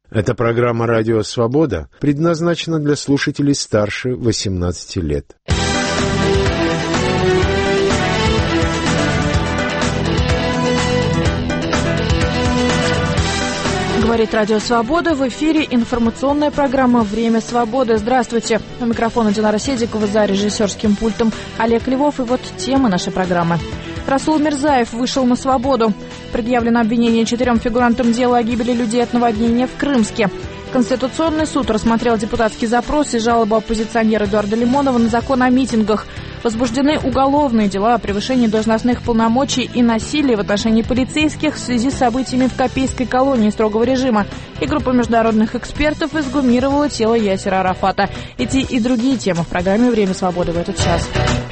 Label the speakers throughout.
Speaker 1: Эта программа «Радио Свобода» предназначена для слушателей старше 18 лет.
Speaker 2: Говорит «Радио Свобода», в эфире информационная программа «Время свободы». Здравствуйте. У микрофона Динара Седикова, за режиссерским пультом Олег Львов. И вот тема нашей программы. Расул Мирзаев вышел на свободу. Предъявлено обвинение 4 фигурантам дела о гибели людей от наводнения в Крымске. Конституционный суд рассмотрел депутатский запрос и жалобу оппозиционера Эдуарда Лимонова на закон о митингах. Возбуждены уголовные дела о превышении должностных полномочий и насилии в отношении полицейских в связи с событиями в Копейской колонии строгого режима. И группа международных экспертов эксгумировала тело Ясера Арафата. Эти и другие темы в программе «Время свободы» в этот час.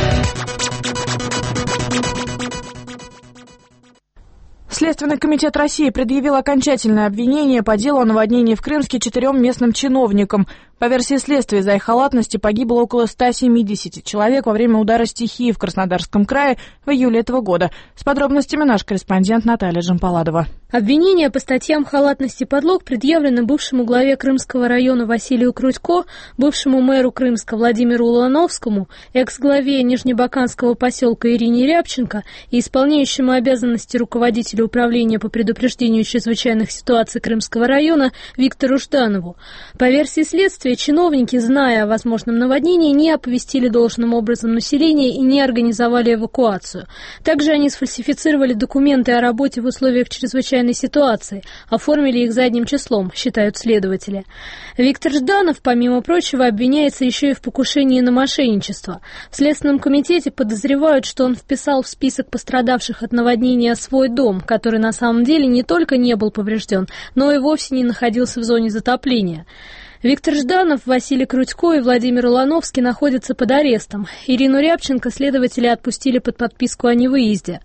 Speaker 2: Следственный комитет России предъявил окончательное обвинение по делу о наводнении в Крымске 4 местным чиновникам. По версии следствия, из-за их халатности погибло около 170 человек во время удара стихии в Краснодарском крае в июле этого года. С подробностями наш корреспондент Наталья Джампаладова.
Speaker 3: Обвинение по статьям «Халатность и подлог» предъявлено бывшему главе Крымского района Василию Крутько, бывшему мэру Крымска Владимиру Улановскому, экс-главе Нижнебаканского поселка Ирине Рябченко и исполняющему обязанности руководителя управления по предупреждению чрезвычайных ситуаций Крымского района Виктору Жданову. По версии следствия, чиновники, зная о возможном наводнении, не оповестили должным образом население и не организовали эвакуацию. Также они сфальсифицировали документы о работе в условиях чрезвычайной ситуации, оформили их задним числом, считают следователи. Виктор Жданов, помимо прочего, обвиняется еще и в покушении на мошенничество. В Следственном комитете подозревают, что он вписал в список пострадавших от наводнения свой дом, который на самом деле не только не был поврежден, но и вовсе не находился в зоне затопления. Виктор Жданов, Василий Крутько и Владимир Улановский находятся под арестом. Ирину Рябченко следователи отпустили под подписку о невыезде.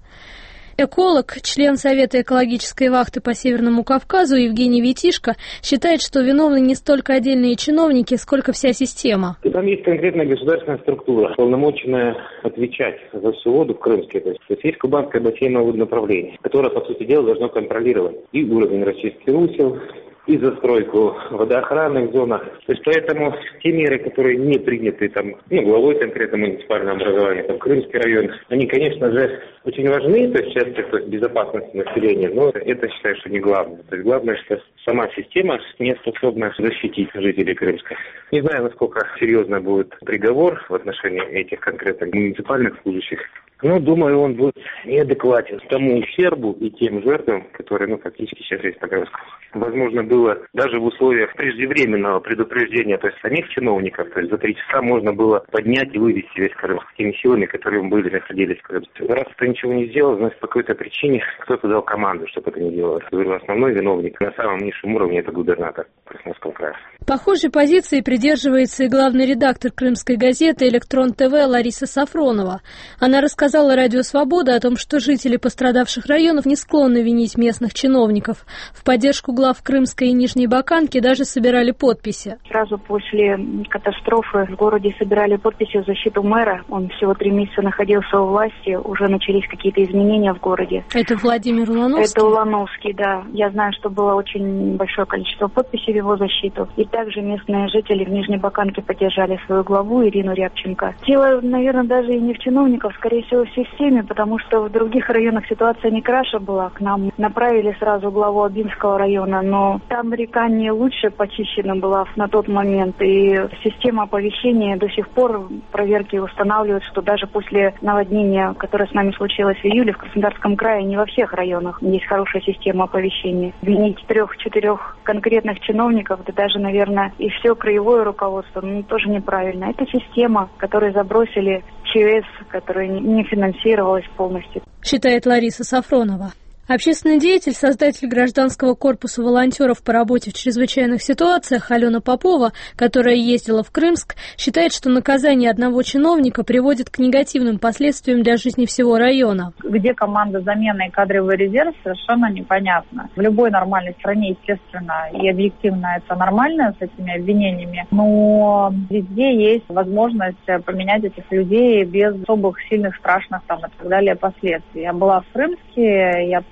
Speaker 3: Эколог, член Совета экологической вахты по Северному Кавказу Евгений Витишко считает, что виновны не столько отдельные чиновники, сколько вся система.
Speaker 4: Там есть конкретная государственная структура, полномоченная отвечать за всю воду в Крымске. То есть Кубанское бассейновое водонаправление, которое, по сути дела, должно контролировать и уровень расчистки русел, и застройку в водоохранных зонах. То есть поэтому те меры, которые не приняты главой конкретно муниципального образования, Крымский район, они, конечно же, очень важны, то есть часть безопасности населения, но это, считаю, что не главное. То есть главное, что сама система не способна защитить жителей Крымска. Не знаю, насколько серьезно будет приговор в отношении этих конкретных муниципальных служащих, но, думаю, он будет неадекватен тому ущербу и тем жертвам, которые, фактически сейчас есть по Крымску. Возможно, было даже в условиях преждевременного предупреждения, то есть самих чиновников, то есть за 3 часа можно было поднять и вывести весь Крымск теми силами, которые находились в Крымске. Раз кто ничего не сделал, значит, по какой-то причине кто-то дал команду, чтобы это не делалось. Основной виновник на самом низшем уровне — это губернатор Красноярского края.
Speaker 3: Похожей позиции придерживается и главный редактор крымской газеты «Электрон ТВ» Лариса Сафронова. Она рассказала «Радио Свобода» о том, что жители пострадавших районов не склонны винить местных чиновников. В поддержку глав Крымской и Нижней Баканки даже собирали подписи.
Speaker 5: Сразу после катастрофы в городе собирали подписи в защиту мэра. Он всего 3 месяца находился у власти, уже начались какие-то изменения в городе.
Speaker 3: Это Владимир Улановский?
Speaker 5: Это Улановский, да. Я знаю, что было очень большое количество подписей в его защиту. И также местные жители в Нижней Баканке поддержали свою главу Ирину Рябченко. Дело, наверное, даже и не в чиновниках, скорее всего, в системе, потому что в других районах ситуация не краше была. К нам направили сразу главу Абинского района, но там река не лучше почищена была на тот момент. И система оповещения до сих пор проверки устанавливают, что даже после наводнения, которое с нами случилось в июле в Краснодарском крае, не во всех районах есть хорошая система оповещения. Винить 3-4 конкретных чиновников, да даже, наверное, и все краевое руководство, тоже неправильно. Это система, которую забросили ЧС, которая не финансировалась полностью.
Speaker 3: Считает Лариса Сафронова. Общественный деятель, создатель гражданского корпуса волонтеров по работе в чрезвычайных ситуациях Алена Попова, которая ездила в Крымск, считает, что наказание одного чиновника приводит к негативным последствиям для жизни всего района.
Speaker 6: Где команда замены и кадровый резерв, совершенно непонятно. В любой нормальной стране, естественно, и объективно это нормально с этими обвинениями, но везде есть возможность поменять этих людей без особых сильных, страшных и так далее последствий. Я была в Крымске, я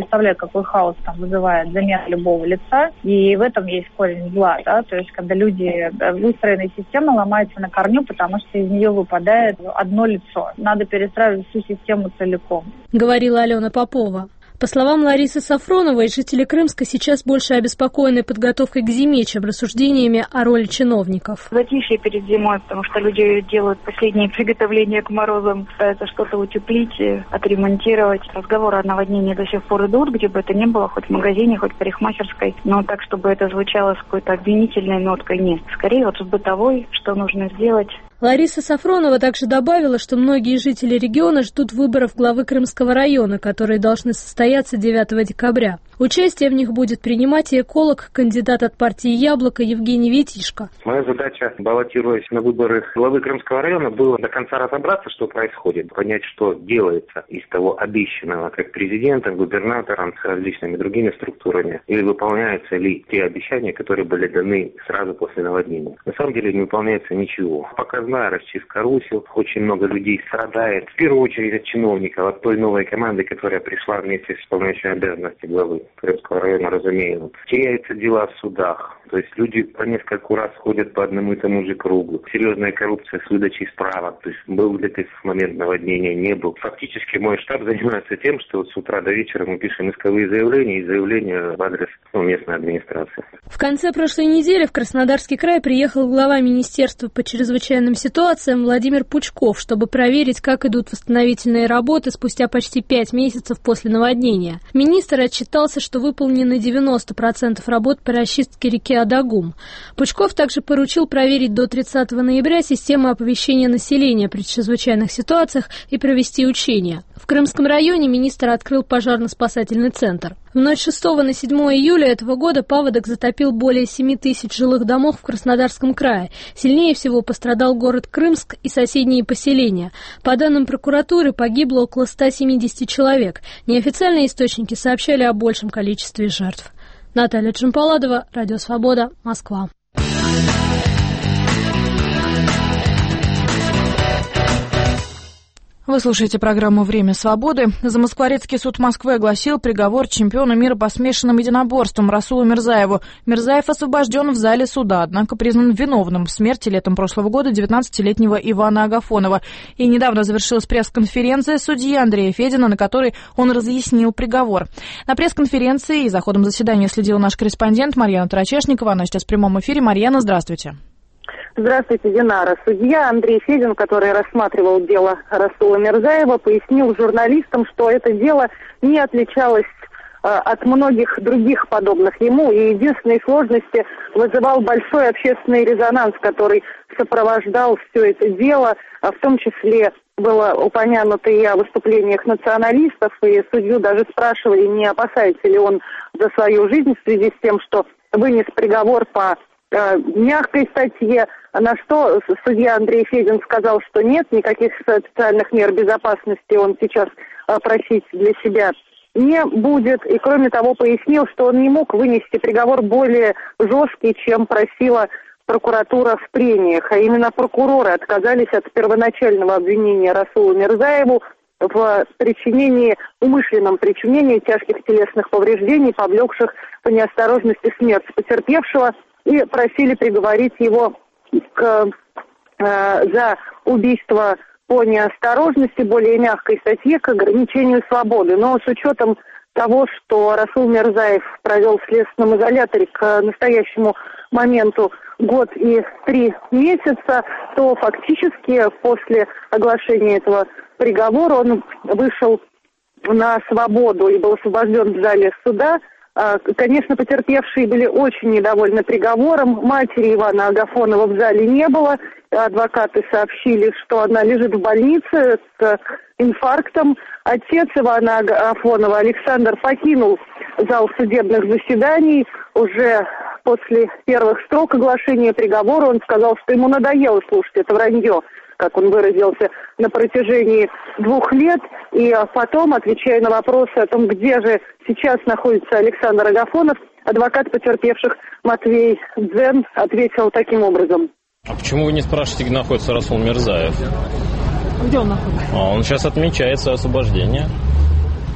Speaker 6: представляю, какой хаос там вызывает замена любого лица, и в этом есть корень зла, да, то есть когда люди, выстроенная система ломается на корню, потому что из нее выпадает одно лицо. Надо перестраивать всю систему целиком.
Speaker 3: Говорила Алена Попова. По словам Ларисы Сафроновой, жители Крымска сейчас больше обеспокоены подготовкой к зиме, чем рассуждениями о роли чиновников.
Speaker 5: Затишье перед зимой, потому что люди делают последние приготовления к морозам, пытаются что-то утеплить, отремонтировать. Разговоры о наводнении до сих пор идут, где бы это ни было, хоть в магазине, хоть в парикмахерской, но так, чтобы это звучало с какой-то обвинительной ноткой, нет. Скорее вот с бытовой, что нужно сделать.
Speaker 3: Лариса Сафронова также добавила, что многие жители региона ждут выборов главы Крымского района, которые должны состояться 9 декабря. Участие в них будет принимать и эколог, кандидат от партии «Яблоко» Евгений Витишко.
Speaker 4: Моя задача, баллотируясь на выборы главы Крымского района, было до конца разобраться, что происходит, понять, что делается из того обещанного как президентом, губернатором, с различными другими структурами, или выполняются ли те обещания, которые были даны сразу после наводнения. На самом деле не выполняется ничего. Показная расчистка русел, очень много людей страдает, в первую очередь от чиновников, от той новой команды, которая пришла вместе с исполняющей обязанности главы Крымского района, разумеется. Теряются дела в судах. То есть люди по нескольку раз ходят по одному и тому же кругу. Серьезная коррупция с выдачей справок. То есть был ли ты в момент наводнения, не был. Фактически мой штаб занимается тем, что вот с утра до вечера мы пишем исковые заявления и заявления в адрес местной администрации.
Speaker 3: В конце прошлой недели в Краснодарский край приехал глава Министерства по чрезвычайным ситуациям Владимир Пучков, чтобы проверить, как идут восстановительные работы спустя почти 5 месяцев после наводнения. Министр отчитался, что выполнены 90% работ по расчистке реки Адагум. Пучков также поручил проверить до 30 ноября систему оповещения населения при чрезвычайных ситуациях и провести учения. В Крымском районе министр открыл пожарно-спасательный центр. В ночь 6 на 7 июля этого года паводок затопил более 7 тысяч жилых домов в Краснодарском крае. Сильнее всего пострадал город Крымск и соседние поселения. По данным прокуратуры, погибло около 170 человек. Неофициальные источники сообщали о большем количестве жертв. Наталья Джампаладова, Радио Свобода, Москва.
Speaker 2: Вы слушаете программу «Время свободы». Замоскворецкий суд Москвы огласил приговор чемпиону мира по смешанным единоборствам Расулу Мирзаеву. Мирзаев освобожден в зале суда, однако признан виновным в смерти летом прошлого года 19-летнего Ивана Агафонова. И недавно завершилась пресс-конференция судьи Андрея Федина, на которой он разъяснил приговор. На пресс-конференции и за ходом заседания следила наш корреспондент Марьяна Тарачешникова. Она сейчас в прямом эфире. Марьяна, здравствуйте.
Speaker 7: Здравствуйте, Динара. Судья Андрей Федин, который рассматривал дело Расула Мирзаева, пояснил журналистам, что это дело не отличалось от многих других подобных ему, и единственной сложности вызывал большой общественный резонанс, который сопровождал все это дело, в том числе было упомянуто и о выступлениях националистов, и судью даже спрашивали, не опасается ли он за свою жизнь в связи с тем, что вынес приговор по мягкой статье, на что судья Андрей Федин сказал, что нет, никаких специальных мер безопасности он сейчас просить для себя не будет. И кроме того пояснил, что он не мог вынести приговор более жесткий, чем просила прокуратура в прениях. А именно прокуроры отказались от первоначального обвинения Расулу Мирзаеву в умышленном причинении тяжких телесных повреждений, повлекших по неосторожности смерть потерпевшего, и просили приговорить его за убийство по неосторожности, более мягкой статье, к ограничению свободы. Но с учетом того, что Расул Мирзаев провел в следственном изоляторе к настоящему моменту год и 3 месяца, то фактически после оглашения этого приговора он вышел на свободу и был освобожден в зале суда. Конечно, потерпевшие были очень недовольны приговором. Матери Ивана Агафонова в зале не было. Адвокаты сообщили, что она лежит в больнице с инфарктом. Отец Ивана Агафонова, Александр, покинул зал судебных заседаний. Уже после первых строк оглашения приговора он сказал, что ему надоело слушать это вранье, как он выразился, на протяжении 2 лет. И потом, отвечая на вопросы о том, где же сейчас находится Александр Агафонов, адвокат потерпевших Матвей Дзен ответил таким образом.
Speaker 8: А почему вы не спрашиваете, где находится Расул Мирзаев?
Speaker 2: Где он находится?
Speaker 8: Он сейчас отмечает свое освобождение.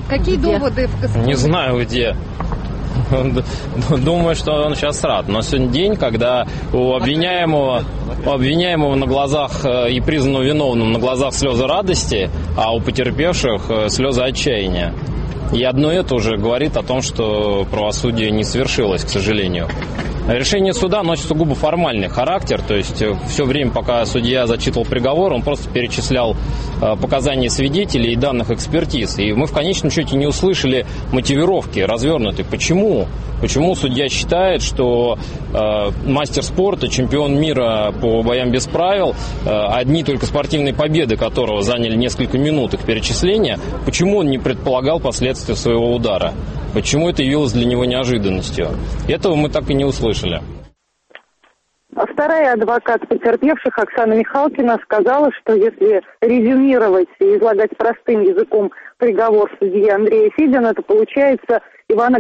Speaker 9: Какие доводы?
Speaker 8: Не знаю, где. Думаю, что он сейчас рад. Но сегодня день, когда у обвиняемого на глазах и признанного виновным на глазах слезы радости, а у потерпевших слезы отчаяния. И одно это уже говорит о том, что правосудие не свершилось, к сожалению. Решение суда носит сугубо формальный характер, то есть все время, пока судья зачитывал приговор, он просто перечислял показания свидетелей и данных экспертиз. И мы в конечном счете не услышали мотивировки развернутой. Почему судья считает, что мастер спорта, чемпион мира по боям без правил, одни только спортивные победы которого заняли несколько минут их перечисления, почему он не предполагал последствия своего удара? Почему это явилось для него неожиданностью? Этого мы так и не услышали.
Speaker 7: Вторая адвокат потерпевших, Оксана Михалкина, сказала, что если резюмировать и излагать простым языком приговор судьи Андрея Федина, то получается, Ивана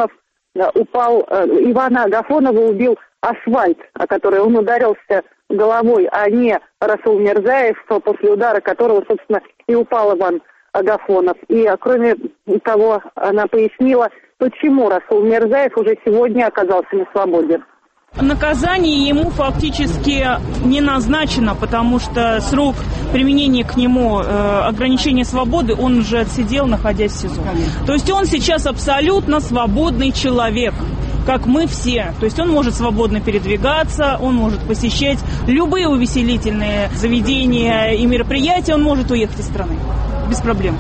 Speaker 7: Агафонова убил асфальт, о который он ударился головой, а не Расул Мирзаев, после удара которого, собственно, и упал Иван Агафонов. И, кроме того, она пояснила, почему Расул Мирзаев уже сегодня оказался на свободе.
Speaker 10: Наказание ему фактически не назначено, потому что срок применения к нему ограничения свободы он уже отсидел, находясь в СИЗО. То есть он сейчас абсолютно свободный человек, как мы все. То есть он может свободно передвигаться, он может посещать любые увеселительные заведения и мероприятия, он может уехать из страны без проблем.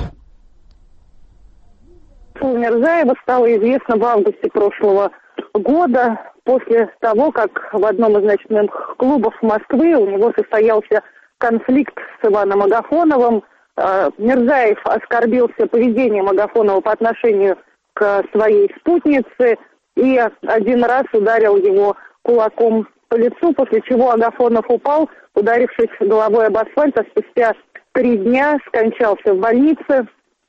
Speaker 7: Мирзаева стало известно в августе прошлого года, после того, как в одном из ночных клубов Москвы у него состоялся конфликт с Иваном Агафоновым. Мирзаев оскорбился поведением Агафонова по отношению к своей спутнице и один раз ударил его кулаком по лицу, после чего Агафонов упал, ударившись головой об асфальт, а спустя 3 дня скончался в больнице.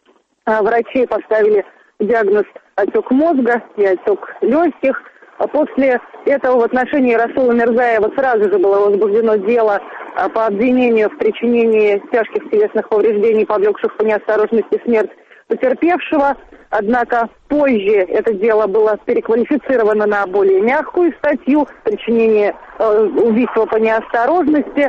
Speaker 7: Врачи поставили диагноз отек мозга и отек легких. После этого в отношении Расула Мирзаева сразу же было возбуждено дело по обвинению в причинении тяжких телесных повреждений, повлекших по неосторожности смерть потерпевшего. Однако позже это дело было переквалифицировано на более мягкую статью причинение убийства по неосторожности,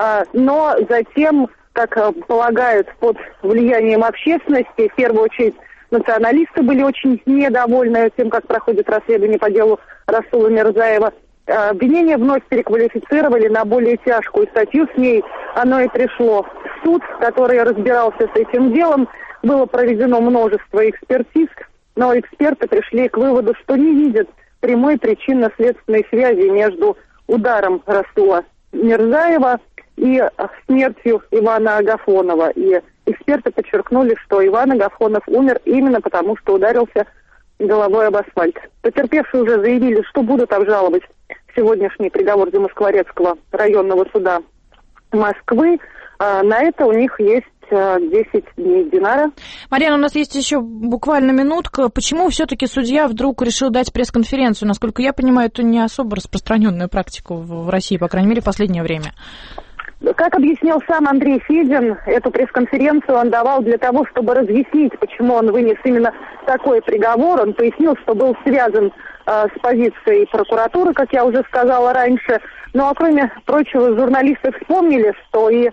Speaker 7: но затем, как полагают, под влиянием общественности, в первую очередь националисты были очень недовольны тем, как проходит расследование по делу Расула Мирзаева. Обвинение вновь переквалифицировали на более тяжкую статью. С ней оно и пришло в суд, который разбирался с этим делом. Было проведено множество экспертиз, но эксперты пришли к выводу, что не видят прямой причинно-следственной связи между ударом Расула Мирзаева и смертью Ивана Агафонова. И эксперты подчеркнули, что Иван Агафонов умер именно потому, что ударился головой об асфальт. Потерпевшие уже заявили, что будут обжаловать сегодняшний приговор Замоскворецкого районного суда Москвы. На это у них есть 10 дней. Динара.
Speaker 2: Марьяна, у нас есть еще буквально минутка. Почему все-таки судья вдруг решил дать пресс-конференцию? Насколько я понимаю, это не особо распространенная практика в России, по крайней мере, в последнее время.
Speaker 7: Как объяснил сам Андрей Федин, эту пресс-конференцию он давал для того, чтобы разъяснить, почему он вынес именно такой приговор. Он пояснил, что был связан с позицией прокуратуры, как я уже сказала раньше. Ну а кроме прочего, журналисты вспомнили, что и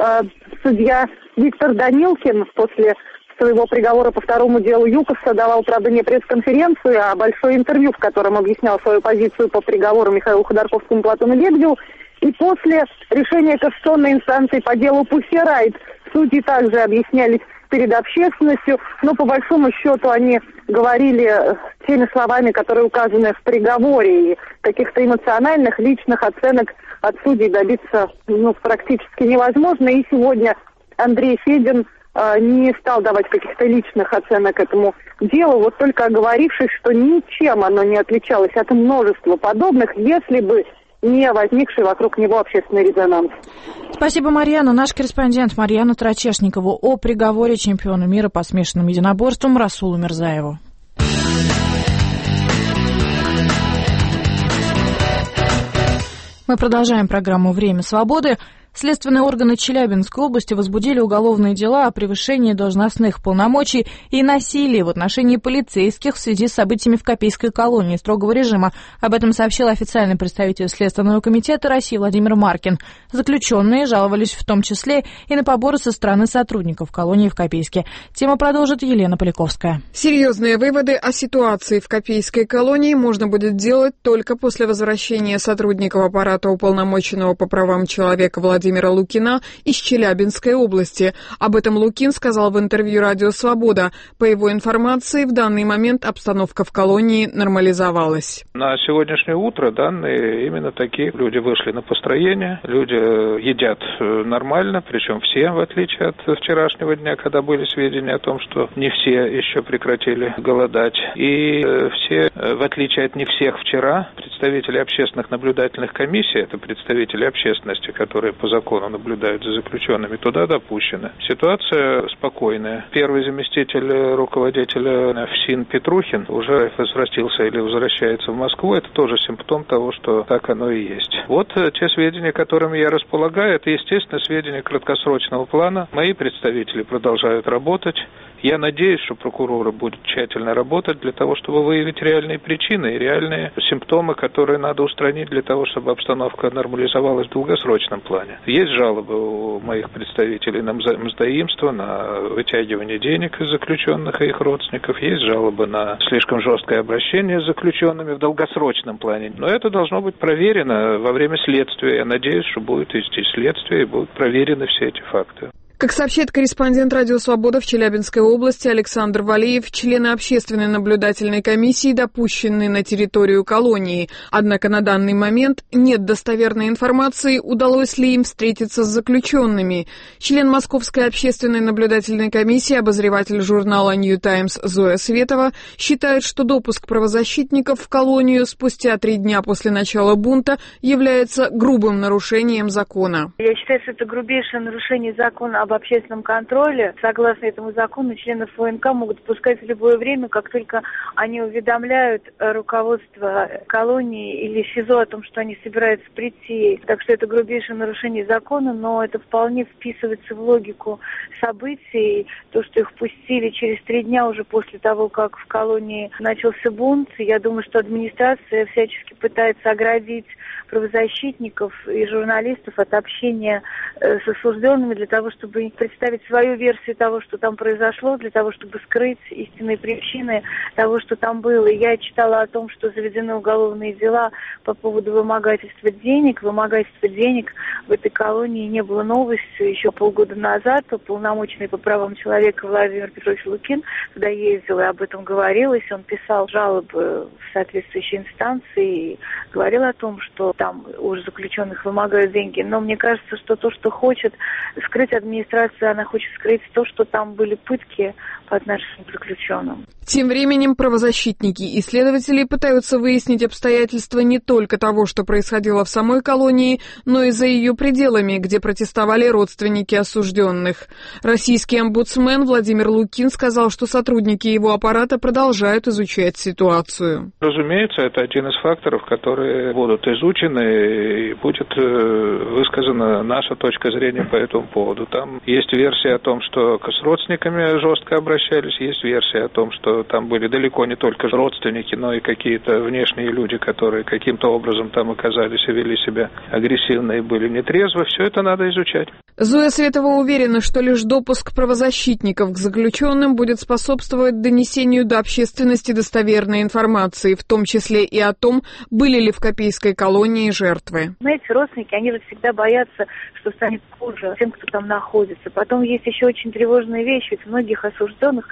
Speaker 7: судья Виктор Данилкин после своего приговора по второму делу ЮКОСа давал, правда, не пресс-конференцию, а большое интервью, в котором объяснял свою позицию по приговору Михаилу Ходорковскому, Платону Лебедеву. И после решения Конституционной инстанции по делу Pussy Riot судьи также объяснялись перед общественностью, но по большому счету они говорили теми словами, которые указаны в приговоре, и каких-то эмоциональных, личных оценок от судей добиться практически невозможно. И сегодня Андрей Федин не стал давать каких-то личных оценок этому делу, вот только оговорившись, что ничем оно не отличалось от множества подобных, если бы не возникший вокруг него общественный резонанс.
Speaker 2: Спасибо, Марьяна. Наш корреспондент Марьяна Трачешникова о приговоре чемпиона мира по смешанным единоборствам Расулу Мирзаеву. Мы продолжаем программу «Время свободы». Следственные органы Челябинской области возбудили уголовные дела о превышении должностных полномочий и насилии в отношении полицейских в связи с событиями в Копейской колонии строгого режима. Об этом сообщил официальный представитель Следственного комитета России Владимир Маркин. Заключенные жаловались в том числе и на поборы со стороны сотрудников колонии в Копейске. Тему продолжит Елена Поляковская.
Speaker 9: Серьезные выводы о ситуации в Копейской колонии можно будет делать только после возвращения сотрудников аппарата уполномоченного по правам человека Владимира Лукина из Челябинской области. Об этом Лукин сказал в интервью «Радио Свобода». По его информации, в данный момент обстановка в колонии нормализовалась.
Speaker 11: На сегодняшнее утро данные именно такие. Люди вышли на построение, люди едят нормально, причем все, в отличие от вчерашнего дня, когда были сведения о том, что не все еще прекратили голодать. И все, в отличие от не всех вчера, представители общественных наблюдательных комиссий, это представители общественности, которые по закону наблюдают за заключенными, туда допущены. Ситуация спокойная. Первый заместитель руководителя ФСИН Петрухин уже возвратился или возвращается в Москву. Это тоже симптом того, что так оно и есть. Вот те сведения, которыми я располагаю, это, естественно, сведения краткосрочного плана. Мои представители продолжают работать. Я надеюсь, что прокуроры будут тщательно работать для того, чтобы выявить реальные причины и реальные симптомы, которые надо устранить для того, чтобы обстановка нормализовалась в долгосрочном плане. Есть жалобы у моих представителей на мздоимство, на вытягивание денег из заключенных и их родственников. Есть жалобы на слишком жесткое обращение с заключенными в долгосрочном плане. Но это должно быть проверено во время следствия. Я надеюсь, что будет вести следствие и будут проверены все эти факты.
Speaker 9: Как сообщает корреспондент «Радио Свобода» в Челябинской области Александр Валеев, члены общественной наблюдательной комиссии допущены на территорию колонии. Однако на данный момент нет достоверной информации, удалось ли им встретиться с заключенными. Член Московской общественной наблюдательной комиссии, обозреватель журнала «Нью Таймс» Зоя Светова считает, что допуск правозащитников в колонию спустя 3 дня после начала бунта является грубым нарушением закона.
Speaker 5: Я считаю, что это грубейшее нарушение закона об общественном контроле. Согласно этому закону, членов ОНК могут пускать в любое время, как только они уведомляют руководство колонии или СИЗО о том, что они собираются прийти. Так что это грубейшее нарушение закона, но это вполне вписывается в логику событий. То, что их пустили через 3 дня уже после того, как в колонии начался бунт. Я думаю, что администрация всячески пытается оградить правозащитников и журналистов от общения с осужденными для того, чтобы представить свою версию того, что там произошло, для того, чтобы скрыть истинные причины того, что там было. Я читала о том, что заведены уголовные дела по поводу вымогательства денег. Вымогательство денег в этой колонии не было новостью еще полгода назад. Уполномоченный по правам человека Владимир Петрович Лукин туда ездил, и об этом говорилось. Он писал жалобы в соответствующие инстанции и говорил о том, что там у заключенных вымогают деньги. Но мне кажется, что то, что хочет скрыть администрация, она хочет скрыть то, что там были пытки по отношению к заключенным.
Speaker 9: Тем временем правозащитники и следователи пытаются выяснить обстоятельства не только того, что происходило в самой колонии, но и за ее пределами, где протестовали родственники осужденных. Российский омбудсмен Владимир Лукин сказал, что сотрудники его аппарата продолжают изучать ситуацию.
Speaker 11: Разумеется, это один из факторов, которые будут изучены, и будет высказана наша точка зрения по этому поводу. Там есть версия о том, что с родственниками жестко обращались, есть версия о том, что там были далеко не только родственники, но и какие-то внешние люди, которые каким-то образом там оказались и вели себя агрессивно и были нетрезвы. Все это надо изучать.
Speaker 9: Зоя Светова уверена, что лишь допуск правозащитников к заключенным будет способствовать донесению до общественности достоверной информации, в том числе и о том, были ли в Копейской колонии жертвы.
Speaker 5: Знаете, родственники, они же всегда боятся, что станет хуже тем, кто там находится. Потом есть еще очень тревожная вещь, ведь многих осужденных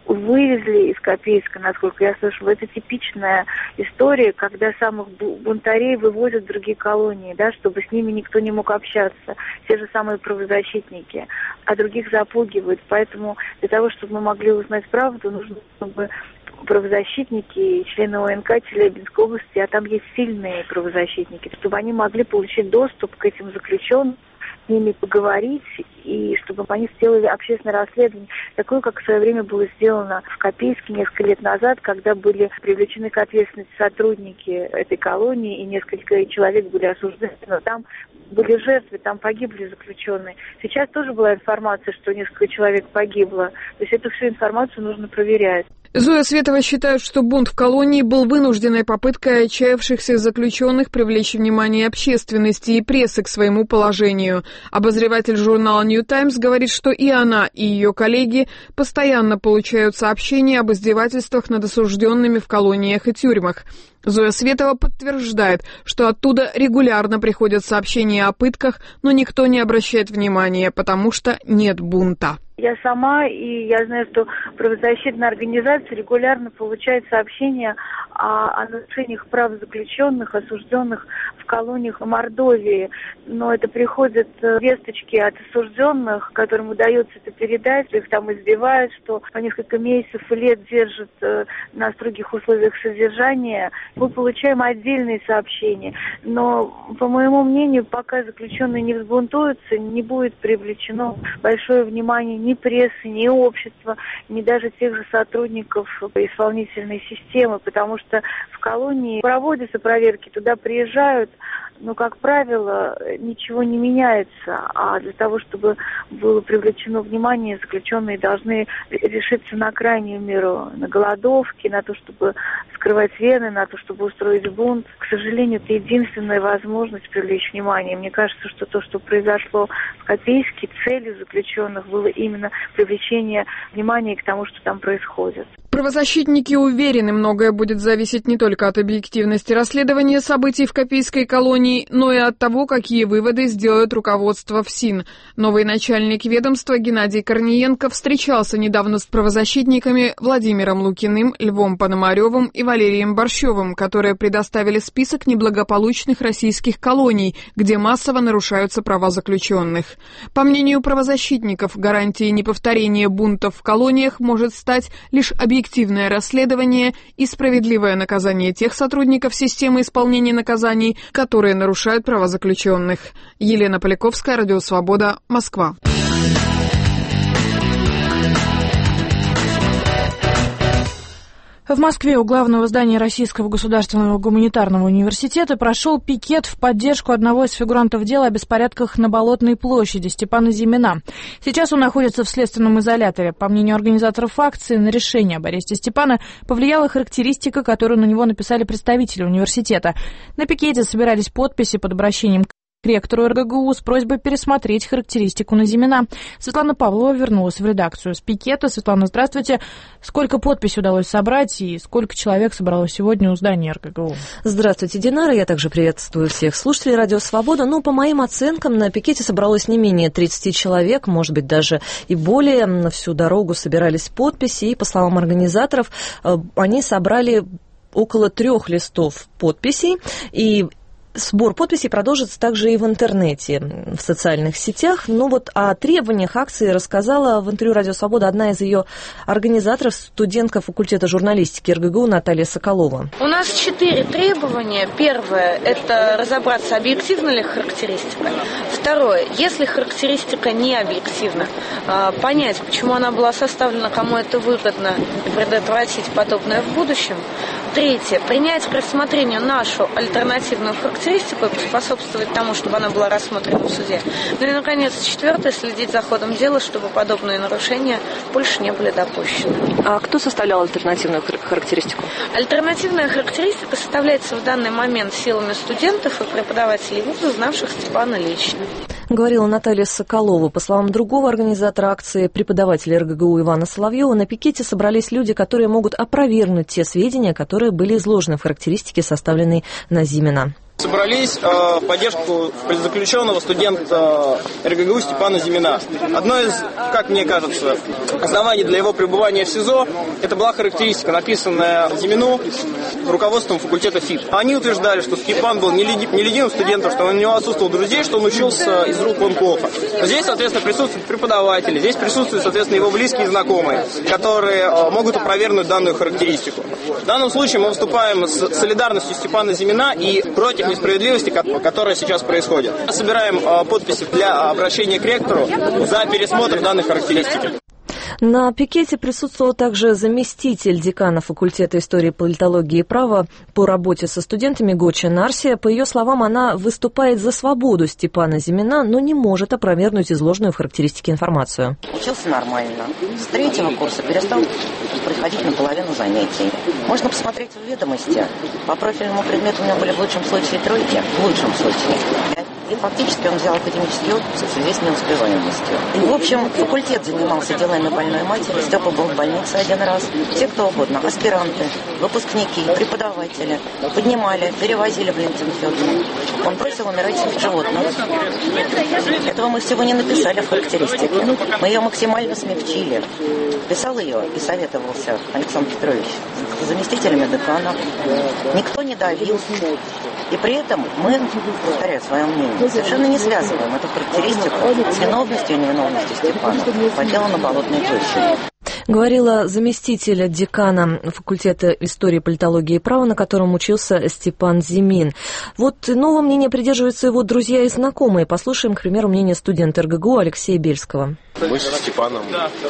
Speaker 5: вывезли из Копейска, насколько я слышала. Это типичная история, когда самых бунтарей вывозят в другие колонии, да, чтобы с ними никто не мог общаться. Те же самые правозащитники, а других запугивают. Поэтому для того, чтобы мы могли узнать правду, нужно, чтобы правозащитники и члены ОНК Челябинской области, а там есть сильные правозащитники, чтобы они могли получить доступ к этим заключенным, с ними поговорить, и чтобы они сделали общественное расследование, такое, как в свое время было сделано в Копейске несколько лет назад, когда были привлечены к ответственности сотрудники этой колонии, и несколько человек были осуждены, но там были жертвы, там погибли заключенные. Сейчас тоже была информация, что несколько человек погибло. То есть эту всю информацию нужно проверять.
Speaker 9: Зоя Светова считает, что бунт в колонии был вынужденной попыткой отчаявшихся заключенных привлечь внимание общественности и прессы к своему положению. Обозреватель журнала New Times говорит, что и она, и ее коллеги постоянно получают сообщения об издевательствах над осужденными в колониях и тюрьмах. Зоя Светова подтверждает, что оттуда регулярно приходят сообщения о пытках, но никто не обращает внимания, потому что нет бунта.
Speaker 5: Я сама, и я знаю, что правозащитная организация регулярно получает сообщения о нарушениях прав заключенных, осужденных в колониях в Мордовии. Но это приходят весточки от осужденных, которым удается это передать, что их там избивают, что по несколько месяцев и лет держат на строгих условиях содержания. Мы получаем отдельные сообщения. Но, по моему мнению, пока заключенные не взбунтуются, не будет привлечено большое внимание ни прессы, ни общества, ни даже тех же сотрудников исполнительной системы, потому что в колонии проводятся проверки, туда приезжают, но, как правило, ничего не меняется. А для того, чтобы было привлечено внимание, заключенные должны решиться на крайнюю меру, на голодовки, на то, чтобы скрывать вены, на то, чтобы устроить бунт. К сожалению, это единственная возможность привлечь внимание. Мне кажется, что то, что произошло в Копейске, целью заключенных было именно привлечение внимания к тому, что там происходит.
Speaker 9: Правозащитники уверены, многое будет зависеть не только от объективности расследования событий в Копейской колонии, но и от того, какие выводы сделает руководство ФСИН. Новый начальник ведомства Геннадий Корниенко встречался недавно с правозащитниками Владимиром Лукиным, Львом Пономаревым и Валерием Борщевым, которые предоставили список неблагополучных российских колоний, где массово нарушаются права заключенных. По мнению правозащитников, гарантией неповторения бунтов в колониях может стать лишь объективное расследование и справедливое наказание тех сотрудников системы исполнения наказаний, которые нарушают права заключенных. Елена Поляковская, Радио Свобода, Москва.
Speaker 2: В Москве у главного здания Российского государственного гуманитарного университета прошел пикет в поддержку одного из фигурантов дела о беспорядках на Болотной площади Степана Зимина. Сейчас он находится в следственном изоляторе. По мнению организаторов акции, на решение об аресте Степана повлияла характеристика, которую на него написали представители университета. На пикете собирались подписи под обращением к ректору РГГУ с просьбой пересмотреть характеристику на Зимина. Светлана Павлова вернулась в редакцию с пикета. Светлана, здравствуйте. Сколько подписей удалось собрать и сколько человек собралось сегодня у здания РГГУ?
Speaker 12: Здравствуйте, Динара. Я также приветствую всех слушателей Радио Свобода. По моим оценкам, на пикете собралось не менее 30 человек, может быть, даже и более. На всю дорогу собирались подписи, и, по словам организаторов, они собрали около 3 листов подписей, и сбор подписей продолжится также и в интернете, в социальных сетях. О требованиях акции рассказала в интервью «Радио Свобода» одна из ее организаторов, студентка факультета журналистики РГГУ Наталья Соколова.
Speaker 13: У нас 4 требования. Первое – это разобраться, объективна ли характеристика. Второе – если характеристика не объективна, понять, почему она была составлена, кому это выгодно, и предотвратить подобное в будущем. Третье – принять к рассмотрению нашу альтернативную характеристику и поспособствовать тому, чтобы она была рассмотрена в суде. И, наконец, 4. Следить за ходом дела, чтобы подобные нарушения больше не были допущены.
Speaker 12: А кто составлял альтернативную характеристику?
Speaker 13: Альтернативная характеристика составляется в данный момент силами студентов и преподавателей вуза, знавших Степана лично.
Speaker 12: Говорила Наталья Соколова. По словам другого организатора акции, преподавателя РГГУ Ивана Соловьева, на пикете собрались люди, которые могут опровергнуть те сведения, которые были изложены в характеристике, составленной на Зимина.
Speaker 14: Собрались в поддержку политзаключенного студента РГГУ Степана Зимина. Одно из, как мне кажется, оснований для его пребывания в СИЗО – это была характеристика, написанная Зимину руководством факультета ФИТ. Они утверждали, что Степан был не ледяным студентом, что у него отсутствовал друзей, что он учился из рук вон плохо. Но здесь, соответственно, присутствуют преподаватели, здесь присутствуют, соответственно, его близкие и знакомые, которые могут опровергнуть данную характеристику. В данном случае мы выступаем с солидарностью Степана Зимина и против несправедливости, которая сейчас происходит. Собираем подписи для обращения к ректору за пересмотр данной характеристики.
Speaker 12: На пикете присутствовал также заместитель декана факультета истории, политологии и права по работе со студентами Гоча Нарсия. По ее словам, она выступает за свободу Степана Зимина, но не может опровергнуть изложенную в характеристике информацию.
Speaker 15: Учился нормально. С 3-го курса перестал приходить на половину занятий. Можно посмотреть в ведомости. По профильному предмету у меня были в лучшем случае 3, в лучшем случае 5. И фактически он взял академический отпуск в связи с неуспеваемостью. В общем, факультет занимался делами больной матери. Степа был в больнице 1 раз. Все, кто угодно, аспиранты, выпускники, преподаватели, поднимали, перевозили Валентину Федоровну. Он бросил умирать животных. Этого мы всего не написали в характеристике. Мы ее максимально смягчили. Писал ее и советовался Александр Петрович с заместителями декана. Никто не давил. И при этом мы, повторяю свое мнение, совершенно не связываем эту характеристику с виновностью и невиновностью Степана по делу на Болотной площади.
Speaker 12: Говорила заместитель декана факультета истории, политологии и права, на котором учился Степан Зимин. Вот нового мнения придерживаются его друзья и знакомые. Послушаем, к примеру, мнение студента РГГУ Алексея Бельского.
Speaker 16: Мы со Степаном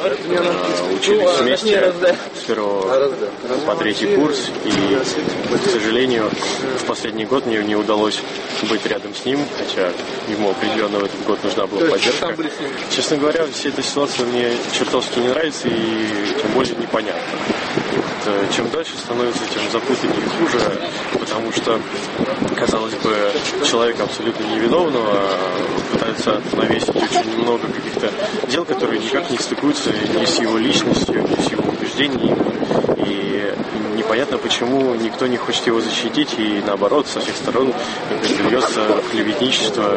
Speaker 16: учились вместе с 1 по 3 курс, и, к сожалению, в последний год мне не удалось быть рядом с ним, хотя ему определенно в этот год нужна была поддержка. Честно говоря, вся эта ситуация мне чертовски не нравится и тем более непонятно. Чем дальше становится, тем запутаннее и хуже, потому что, казалось бы, человека абсолютно невиновного пытаются навесить очень много каких-то дел, которые никак не стыкуются ни с его личностью, ни с его убеждениями. И непонятно, почему никто не хочет его защитить, и наоборот, со всех сторон льется клеветничество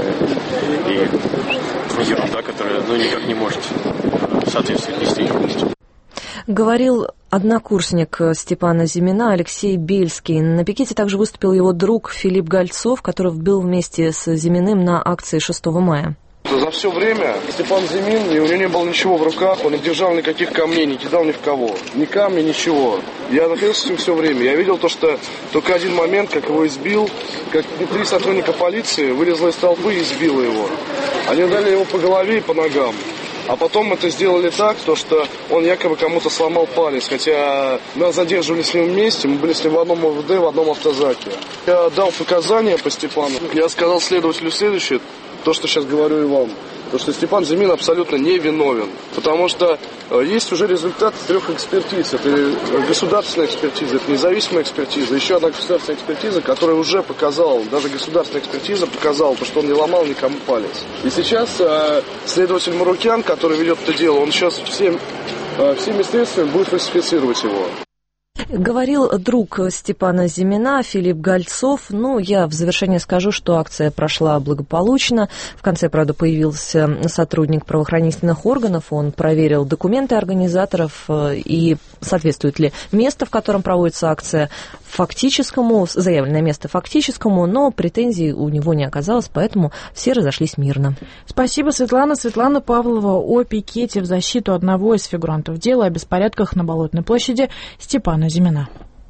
Speaker 16: и ерунда, которая никак не может соответствовать действительности.
Speaker 12: Говорил однокурсник Степана Зимина Алексей Бельский. На пикете также выступил его друг Филипп Гольцов, который был вместе с Зиминым на акции 6 мая.
Speaker 17: За все время Степан Зимин, у него не было ничего в руках, он не держал никаких камней, не кидал ни в кого. Ни камня, ничего. Я находился с ним все время. Я видел то, что только один момент, как его избил, как 3 сотрудника полиции вылезла из толпы и избила его. Они дали его по голове и по ногам. А потом это сделали так, что он якобы кому-то сломал палец, хотя нас задерживали с ним вместе, мы были с ним в одном ОВД, в одном автозаке. Я дал показания по Степану, я сказал следователю следующее, то, что сейчас говорю и вам, то, что Степан Зимин абсолютно не виновен, потому что есть уже результат 3 экспертиз, это государственная экспертиза, это независимая экспертиза, еще одна государственная экспертиза, которая уже показала, даже государственная экспертиза показала, что он не ломал никому палец. И сейчас следователь Марукян, который ведет это дело, он сейчас всеми средствами будет фальсифицировать его.
Speaker 12: Говорил друг Степана Зимина Филипп Гольцов. Я в завершение скажу, что акция прошла благополучно. В конце, правда, появился сотрудник правоохранительных органов. Он проверил документы организаторов и соответствует ли место, в котором проводится акция, фактическому, заявленное место фактическому, но претензий у него не оказалось, поэтому все разошлись мирно.
Speaker 2: Спасибо, Светлана. Светлана Павлова о пикете в защиту одного из фигурантов дела о беспорядках на Болотной площади Степана Зимина.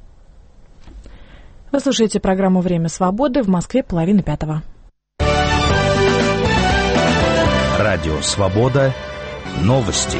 Speaker 2: Вы слушаете программу «Время свободы», в Москве 4:30.
Speaker 18: Радио «Свобода». Новости.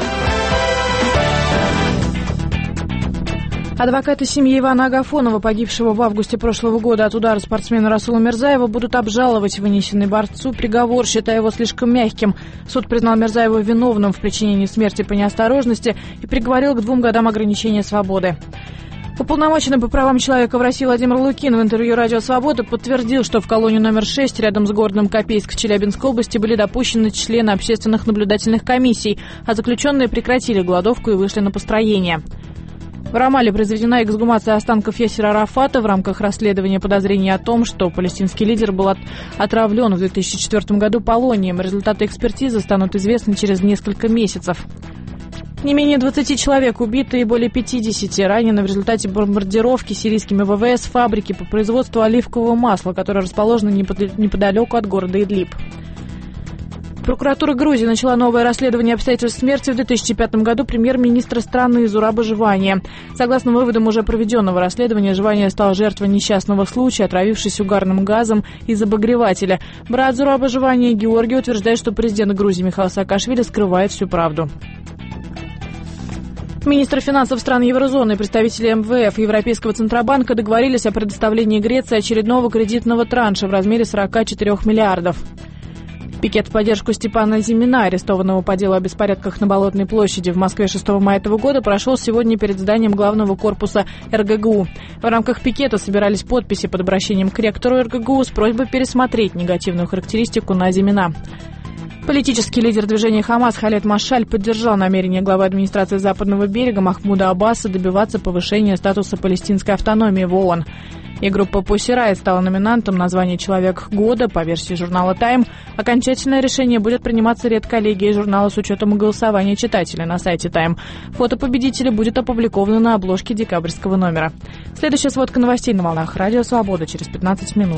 Speaker 2: Адвокаты семьи Ивана Агафонова, погибшего в августе прошлого года от удара спортсмена Расула Мирзаева, будут обжаловать вынесенный борцу приговор, считая его слишком мягким. Суд признал Мирзаева виновным в причинении смерти по неосторожности и приговорил к 2 годам ограничения свободы. Уполномоченный по правам человека в России Владимир Лукин в интервью «Радио Свобода» подтвердил, что в колонию номер 6 рядом с городом Копейск в Челябинской области были допущены члены общественных наблюдательных комиссий, а заключенные прекратили голодовку и вышли на построение. В Рамале произведена эксгумация останков Ясира Арафата в рамках расследования подозрений о том, что палестинский лидер был отравлен в 2004 году полонием. Результаты экспертизы станут известны через несколько месяцев. Не менее 20 человек убиты и более 50 ранены в результате бомбардировки сирийскими ВВС фабрики по производству оливкового масла, которая расположена неподалеку от города Идлиб. Прокуратура Грузии начала новое расследование обстоятельств смерти в 2005 году премьер-министра страны Зураба Живания. Согласно выводам уже проведенного расследования, Живания стал жертвой несчастного случая, отравившись угарным газом из обогревателя. Брат Зураба Живания Георгий утверждает, что президент Грузии Михаил Саакашвили скрывает всю правду. Министры финансов стран еврозоны и представители МВФ и Европейского Центробанка договорились о предоставлении Греции очередного кредитного транша в размере 44 миллиардов. Пикет в поддержку Степана Зимина, арестованного по делу о беспорядках на Болотной площади в Москве 6 мая этого года, прошел сегодня перед зданием главного корпуса РГГУ. В рамках пикета собирались подписи под обращением к ректору РГГУ с просьбой пересмотреть негативную характеристику на Зимина. Политический лидер движения «Хамас» Халед Машаль поддержал намерение главы администрации Западного берега Махмуда Аббаса добиваться повышения статуса палестинской автономии в ООН. И группа Pussy Riot стала номинантом на звание «Человек года» по версии журнала «Тайм». Окончательное решение будет приниматься редколлегией журнала с учетом голосования читателей на сайте «Тайм». Фото победителя будет опубликовано на обложке декабрьского номера. Следующая сводка новостей на волнах «Радио Свобода» через 15 минут.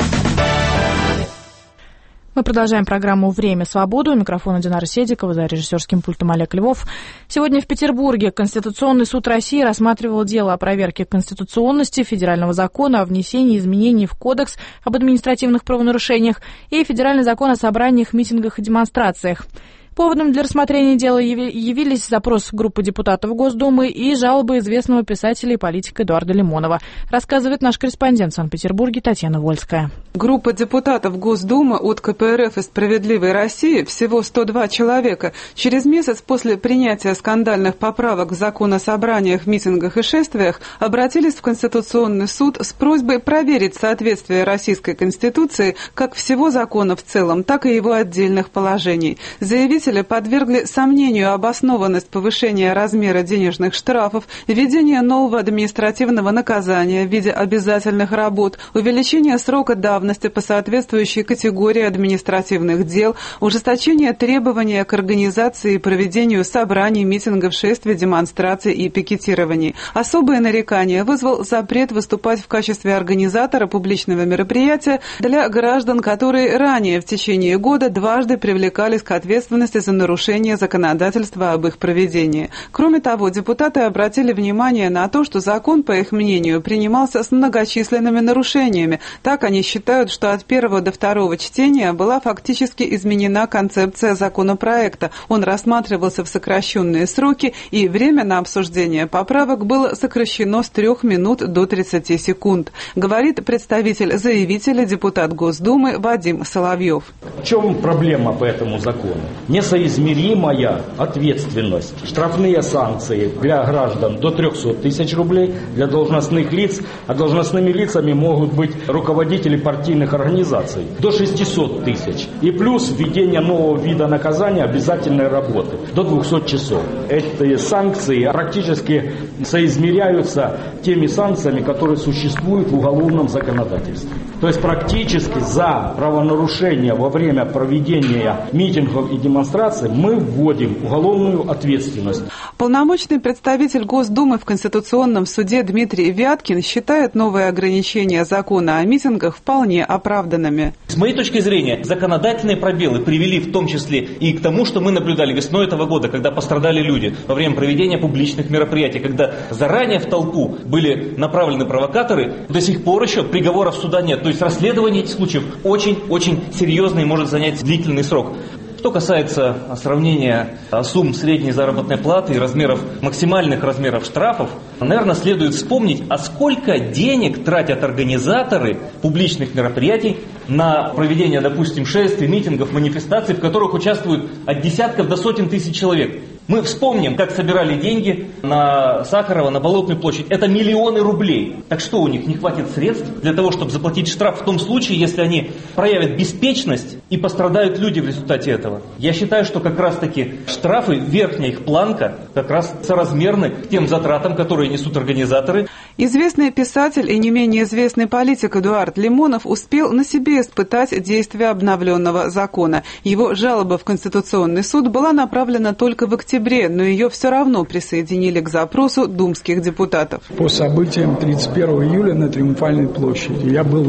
Speaker 2: Мы продолжаем программу «Время свободы». У микрофона Динара Седикова, за режиссерским пультом Олег Львов. Сегодня в Петербурге Конституционный суд России рассматривал дело о проверке конституционности федерального закона о внесении изменений в Кодекс об административных правонарушениях и федеральный закон о собраниях, митингах и демонстрациях. Поводом для рассмотрения дела явились запрос группы депутатов Госдумы и жалобы известного писателя и политика Эдуарда Лимонова, рассказывает наш корреспондент в Санкт-Петербурге Татьяна Вольская.
Speaker 19: Группа депутатов Госдумы от КПРФ и «Справедливой России», всего 102 человека, через месяц после принятия скандальных поправок в закон о собраниях, митингах и шествиях обратились в Конституционный суд с просьбой проверить соответствие Российской Конституции как всего закона в целом, так и его отдельных положений. Заявители подвергли сомнению обоснованность повышения размера денежных штрафов, введения нового административного наказания в виде обязательных работ, увеличения срока давности по соответствующей категории административных дел, ужесточение требования к организации и проведению собраний, митингов, шествий, демонстраций и пикетирований. Особое нарекание вызвал запрет выступать в качестве организатора публичного мероприятия для граждан, которые ранее в течение года дважды привлекались к ответственности за нарушение законодательства об их проведении. Кроме того, депутаты обратили внимание на то, что закон, по их мнению, принимался с многочисленными нарушениями. Так они считают, что от первого до второго чтения была фактически изменена концепция законопроекта. Он рассматривался в сокращенные сроки, и время на обсуждение поправок было сокращено с 3 минут до 30 секунд. Говорит представитель заявителя, депутат Госдумы Вадим Соловьев.
Speaker 20: В чем проблема по этому закону? Несоизмеримая ответственность. Штрафные санкции для граждан до 300 тысяч рублей, для должностных лиц, а должностными лицами могут быть руководители партийных организаций до 600 тысяч. И плюс введение нового вида наказания обязательной работы до 200 часов. Эти санкции практически соизмеряются теми санкциями, которые существуют в уголовном законодательстве. То есть практически за правонарушение во время проведения митингов и демонстраций мы вводим уголовную ответственность.
Speaker 19: Полномочный представитель Госдумы в Конституционном суде Дмитрий Вяткин считает новые ограничения закона о митингах вполне оправданными.
Speaker 21: С моей точки зрения, законодательные пробелы привели в том числе и к тому, что мы наблюдали весной этого года, когда пострадали люди во время проведения публичных мероприятий, когда заранее в толпу были направлены провокаторы, до сих пор еще приговоров суда нет. То есть расследование этих случаев очень-очень серьезно и может занять длительный срок. Что касается сравнения сумм средней заработной платы и максимальных размеров штрафов, наверное, следует вспомнить, а сколько денег тратят организаторы публичных мероприятий на проведение, допустим, шествий, митингов, манифестаций, в которых участвуют от десятков до сотен тысяч человек. Мы вспомним, как собирали деньги на Сахарова, на Болотную площадь. Это миллионы рублей. Так что, у них не хватит средств для того, чтобы заплатить штраф в том случае, если они проявят беспечность и пострадают люди в результате этого? Я считаю, что как раз-таки штрафы, верхняя их планка, как раз соразмерны тем затратам, которые несут организаторы.
Speaker 19: Известный писатель и не менее известный политик Эдуард Лимонов успел на себе испытать действие обновленного закона. Его жалоба в Конституционный суд была направлена только в октябре, но ее все равно присоединили к запросу думских депутатов.
Speaker 22: По событиям 31 июля на Триумфальной площади я был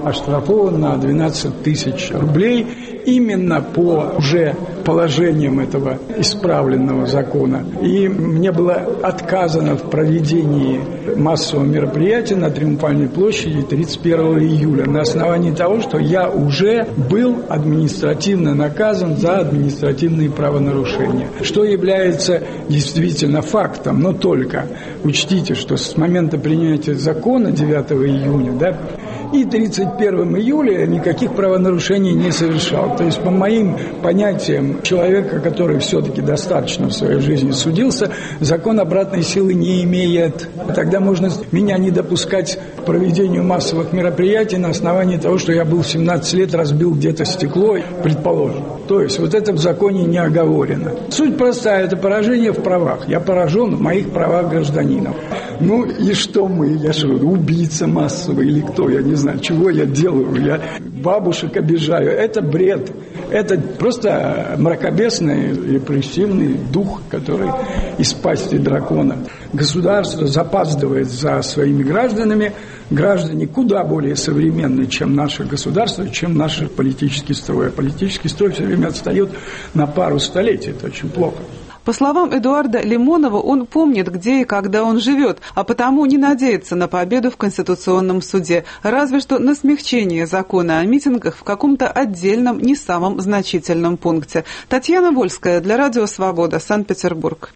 Speaker 1: оштрафован на 12 тысяч рублей именно по уже положениям этого исправленного закона. И мне было отказано в проведении массового мероприятия на Триумфальной площади 31 июля на основании того, что я уже был административно наказан за административные правонарушения. Что является действительно фактом, но только учтите, что с момента принятия закона 9 июня, и 31 июля никаких правонарушений не совершал. То есть, по моим понятиям, человека, который все-таки достаточно в своей жизни судился, закон обратной силы не имеет. Тогда можно меня не допускать к проведению массовых мероприятий на основании того, что я был в 17 лет, разбил где-то стекло, предположим. То есть, вот это в законе не оговорено. Суть простая, это поражение в правах. Я поражен в моих правах гражданинов. Ну и что мы? Я что, убийца массовый или кто? Я не знаю, чего я делаю. Я бабушек обижаю. Это бред. Это просто мракобесный репрессивный дух, который из пасти дракона. Государство запаздывает за своими гражданами. Граждане куда более современные, чем наше государство, чем наш политический строй. А политический строй все время отстает на пару столетий. Это очень плохо.
Speaker 19: По словам Эдуарда Лимонова, он помнит, где и когда он живет, а потому не надеется на победу в Конституционном суде, разве что на смягчение закона о митингах в каком-то отдельном, не самом значительном пункте. Татьяна Вольская для Радио Свобода, Санкт-Петербург.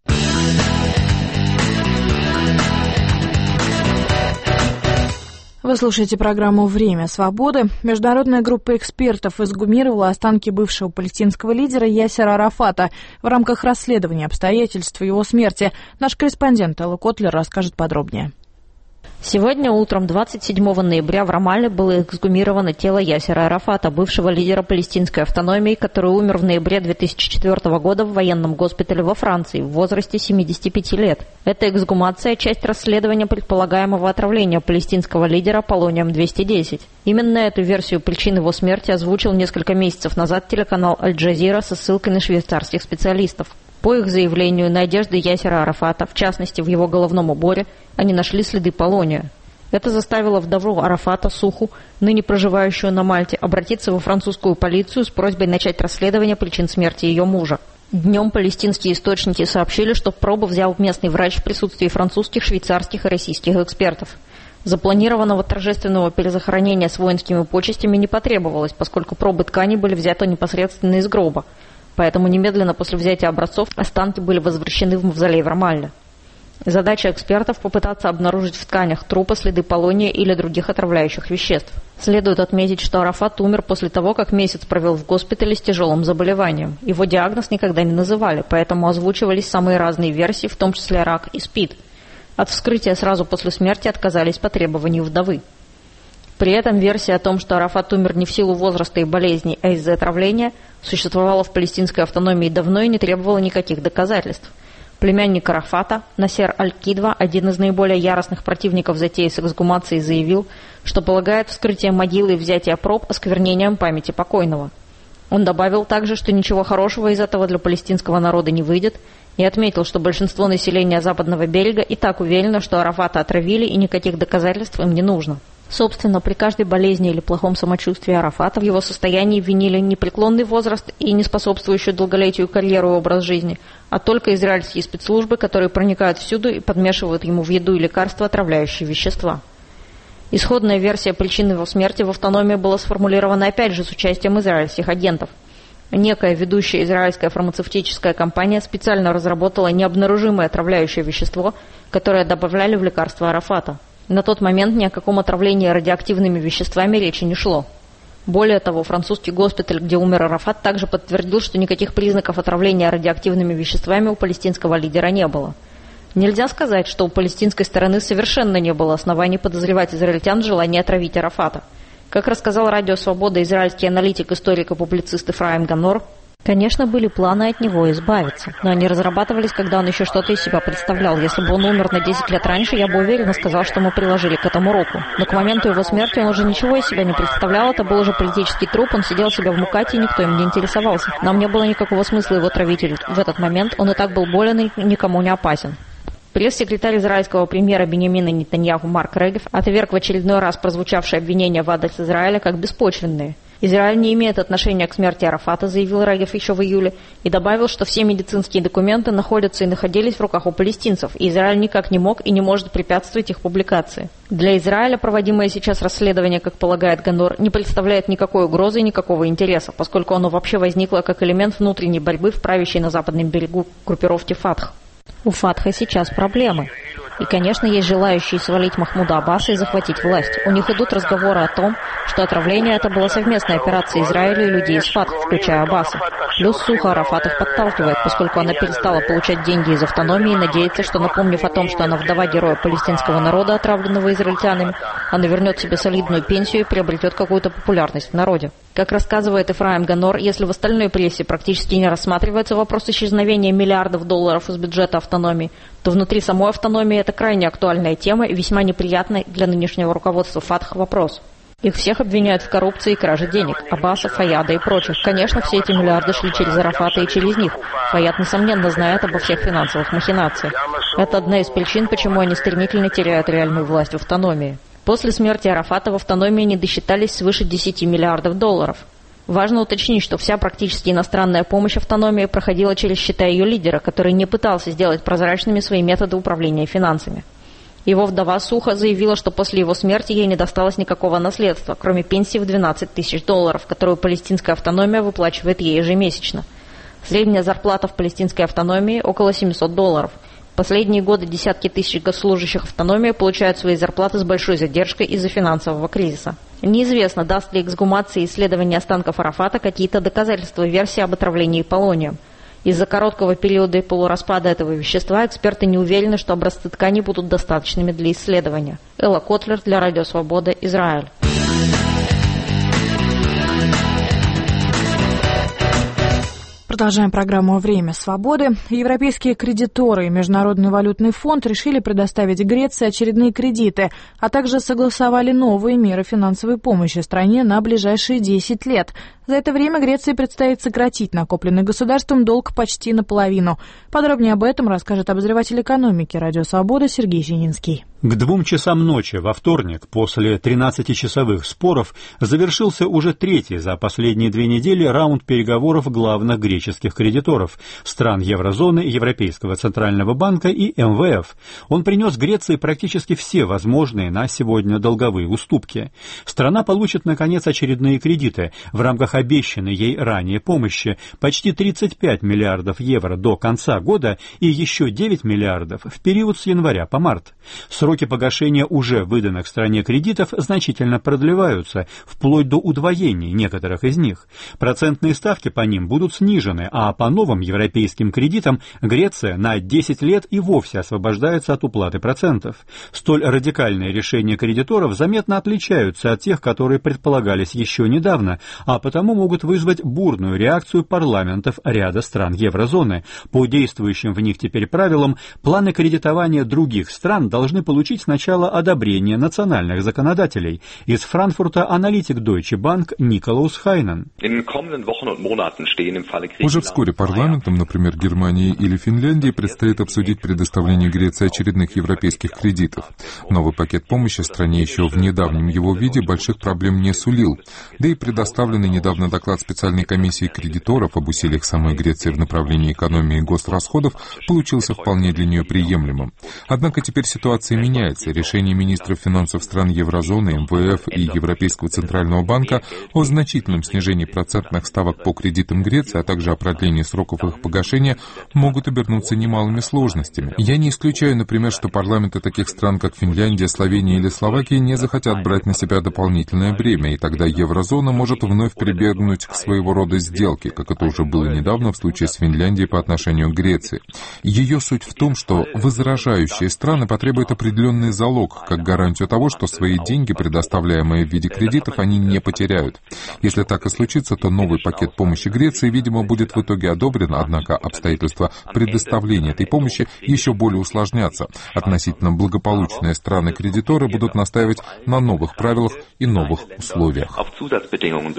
Speaker 2: Вы слушаете программу «Время свободы». Международная группа экспертов эксгумировала останки бывшего палестинского лидера Ясера Арафата в рамках расследования обстоятельств его смерти. Наш корреспондент Элла Котлер расскажет подробнее.
Speaker 22: Сегодня утром 27 ноября в Рамалле было эксгумировано тело Ясера Арафата, бывшего лидера палестинской автономии, который умер в ноябре 2004 года в военном госпитале во Франции в возрасте 75 лет. Эта эксгумация – часть расследования предполагаемого отравления палестинского лидера полонием-210. Именно эту версию причин его смерти озвучил несколько месяцев назад телеканал «Аль-Джазира» со ссылкой на швейцарских специалистов. По их заявлению, на одежде Ясера Арафата, в частности в его головном уборе, они нашли следы полония. Это заставило вдову Арафата, Суху, ныне проживающую на Мальте, обратиться во французскую полицию с просьбой начать расследование причин смерти ее мужа. Днем палестинские источники сообщили, что пробу взял местный врач в присутствии французских, швейцарских и российских экспертов. Запланированного торжественного перезахоронения с воинскими почестями не потребовалось, поскольку пробы тканей были взяты непосредственно из гроба. Поэтому немедленно после взятия образцов останки были возвращены в мавзолей в Рамалле. Задача экспертов – попытаться обнаружить в тканях трупа следы полония или других отравляющих веществ. Следует отметить, что Арафат умер после того, как месяц провел в госпитале с тяжелым заболеванием. Его диагноз никогда не называли, поэтому озвучивались самые разные версии, в том числе рак и СПИД. От вскрытия сразу после смерти отказались по требованию вдовы. При этом версия о том, что Арафат умер не в силу возраста и болезней, а из-за отравления, существовала в палестинской автономии давно и не требовала никаких доказательств. Племянник Арафата, Насер Аль-Кидва, один из наиболее яростных противников затеи с эксгумацией, заявил, что полагает вскрытие могилы и взятие проб осквернением памяти покойного. Он добавил также, что ничего хорошего из этого для палестинского народа не выйдет, и отметил, что большинство населения Западного берега и так уверено, что Арафата отравили и никаких доказательств им не нужно. Собственно, при каждой болезни или плохом самочувствии Арафата в его состоянии винили непреклонный возраст и не способствующую долголетию карьеру и образ жизни, а только израильские спецслужбы, которые проникают всюду и подмешивают ему в еду и лекарства отравляющие вещества. Исходная версия причин его смерти в автономии была сформулирована опять же с участием израильских агентов. Некая ведущая израильская фармацевтическая компания специально разработала необнаружимое отравляющее вещество, которое добавляли в лекарства Арафата. На тот момент ни о каком отравлении радиоактивными веществами речи не шло. Более того, французский госпиталь, где умер Арафат, также подтвердил, что никаких признаков отравления радиоактивными веществами у палестинского лидера не было. Нельзя сказать, что у палестинской стороны совершенно не было оснований подозревать израильтян в желании отравить Арафата. Как рассказал Радио Свобода израильский аналитик, историк и публицист Ефраим Ганор, конечно, были планы от него избавиться, но они разрабатывались, когда он еще что-то из себя представлял. Если бы он умер на 10 лет раньше, я бы уверенно сказал, что мы приложили к этому руку. Но к моменту его смерти он уже ничего из себя не представлял, это был уже политический труп, он сидел себя в мукате, и никто им не интересовался. Нам не было никакого смысла его травить в этот момент, он и так был болен и никому не опасен. Пресс-секретарь израильского премьера Биньямина Нетаньяху Марк Регев отверг в очередной раз прозвучавшие обвинения в адрес Израиля как беспочвенные. Израиль не имеет отношения к смерти Арафата, заявил Регев еще в июле, и добавил, что все медицинские документы находятся и находились в руках у палестинцев, и Израиль никак не мог и не может препятствовать их публикации. Для Израиля проводимое сейчас расследование, как полагает Ганор, не представляет никакой угрозы и никакого интереса, поскольку оно вообще возникло как элемент внутренней борьбы в правящей на западном берегу группировке Фатх. У Фатха сейчас проблемы. И, конечно, есть желающие свалить Махмуда Аббаса и захватить власть. У них идут разговоры о том, что отравление это была совместная операция Израиля и людей из Фатх, включая Аббаса. Плюс сухо Арафат их подталкивает, поскольку она перестала получать деньги из автономии и надеется, что, напомнив о том, что она вдова героя палестинского народа, отравленного израильтянами, она вернет себе солидную пенсию и приобретет какую-то популярность в народе. Как рассказывает Ефраим Ганор, если в остальной прессе практически не рассматривается вопрос исчезновения миллиардов долларов из бюджета автономии, то внутри самой автономии это крайне актуальная тема и весьма неприятный для нынешнего руководства Фатх вопрос. Их всех обвиняют в коррупции и краже денег, Аббаса, Фаяда и прочих. Конечно, все эти миллиарды шли через Арафата и через них. Фаяд, несомненно, знает обо всех финансовых махинациях. Это одна из причин, почему они стремительно теряют реальную власть в автономии. После смерти Арафата в автономии не досчитались свыше 10 миллиардов долларов. Важно уточнить, что вся практически иностранная помощь автономии проходила через счета ее лидера, который не пытался сделать прозрачными свои методы управления финансами. Его вдова Суха заявила, что после его смерти ей не досталось никакого наследства, кроме пенсии в $12 тысяч, которую палестинская автономия выплачивает ей ежемесячно. Средняя зарплата в палестинской автономии около $700. Последние годы десятки тысяч госслужащих автономии получают свои зарплаты с большой задержкой из-за финансового кризиса. Неизвестно, даст ли эксгумация и исследование останков Арафата какие-то доказательства версии об отравлении полонием. Из-за короткого периода и полураспада этого вещества эксперты не уверены, что образцы тканей будут достаточными для исследования. Элла Котлер для Радио Свобода, Израиль.
Speaker 2: Продолжаем программу «Время свободы». Европейские кредиторы и Международный валютный фонд решили предоставить Греции очередные кредиты, а также согласовали новые меры финансовой помощи стране на ближайшие 10 лет. За это время Греции предстоит сократить накопленный государством долг почти наполовину. Подробнее об этом расскажет обозреватель экономики Радио Свобода Сергей Зенинский.
Speaker 4: К 2 часам ночи во вторник, после 13-часовых споров, завершился уже третий за последние 2 недели раунд переговоров главных греческих кредиторов стран еврозоны, Европейского центрального банка и МВФ. Он принес Греции практически все возможные на сегодня долговые уступки. Страна получит, наконец, очередные кредиты в рамках обещанной ей ранее помощи, почти 35 миллиардов евро до конца года и еще 9 миллиардов в период с января по март. Сроки погашения уже выданных стране кредитов значительно продлеваются, вплоть до удвоения некоторых из них. Процентные ставки по ним будут снижены, а по новым европейским кредитам Греция на 10 лет и вовсе освобождается от уплаты процентов. Столь радикальные решения кредиторов заметно отличаются от тех, которые предполагались еще недавно, а потому могут вызвать бурную реакцию парламентов ряда стран еврозоны. По действующим в них теперь правилам, планы кредитования других стран должны получить сначала одобрение национальных законодателей. Из Франкфурта аналитик Deutsche Bank Николаус Хайнен.
Speaker 6: Уже вскоре парламентам, например, Германии или Финляндии, предстоит обсудить предоставление Греции очередных европейских кредитов. Новый пакет помощи стране еще в недавнем его виде больших проблем не сулил. Да и предоставленный недавно доклад специальной комиссии кредиторов об усилиях самой Греции в направлении экономии госрасходов получился вполне для нее приемлемым. Однако теперь ситуация меняется. Решение министров финансов стран еврозоны, МВФ и Европейского центрального банка о значительном снижении процентных ставок по кредитам Греции, а также о продлении сроков их погашения, могут обернуться немалыми сложностями. Я не исключаю, например, что парламенты таких стран, как Финляндия, Словения или Словакия, не захотят брать на себя дополнительное бремя, и тогда еврозона может вновь прибегнуть к своего рода сделке, как это уже было недавно в случае с Финляндией по отношению к Греции. Ее суть в том, что возражающие страны потребуют определенный залог, как гарантию того, что свои деньги, предоставляемые в виде кредитов, они не потеряют. Если так и случится, то новый пакет помощи Греции, видимо, будет в итоге одобрен, однако обстоятельства предоставления этой помощи еще более усложнятся. Относительно благополучные страны-кредиторы будут настаивать на новых правилах и новых условиях.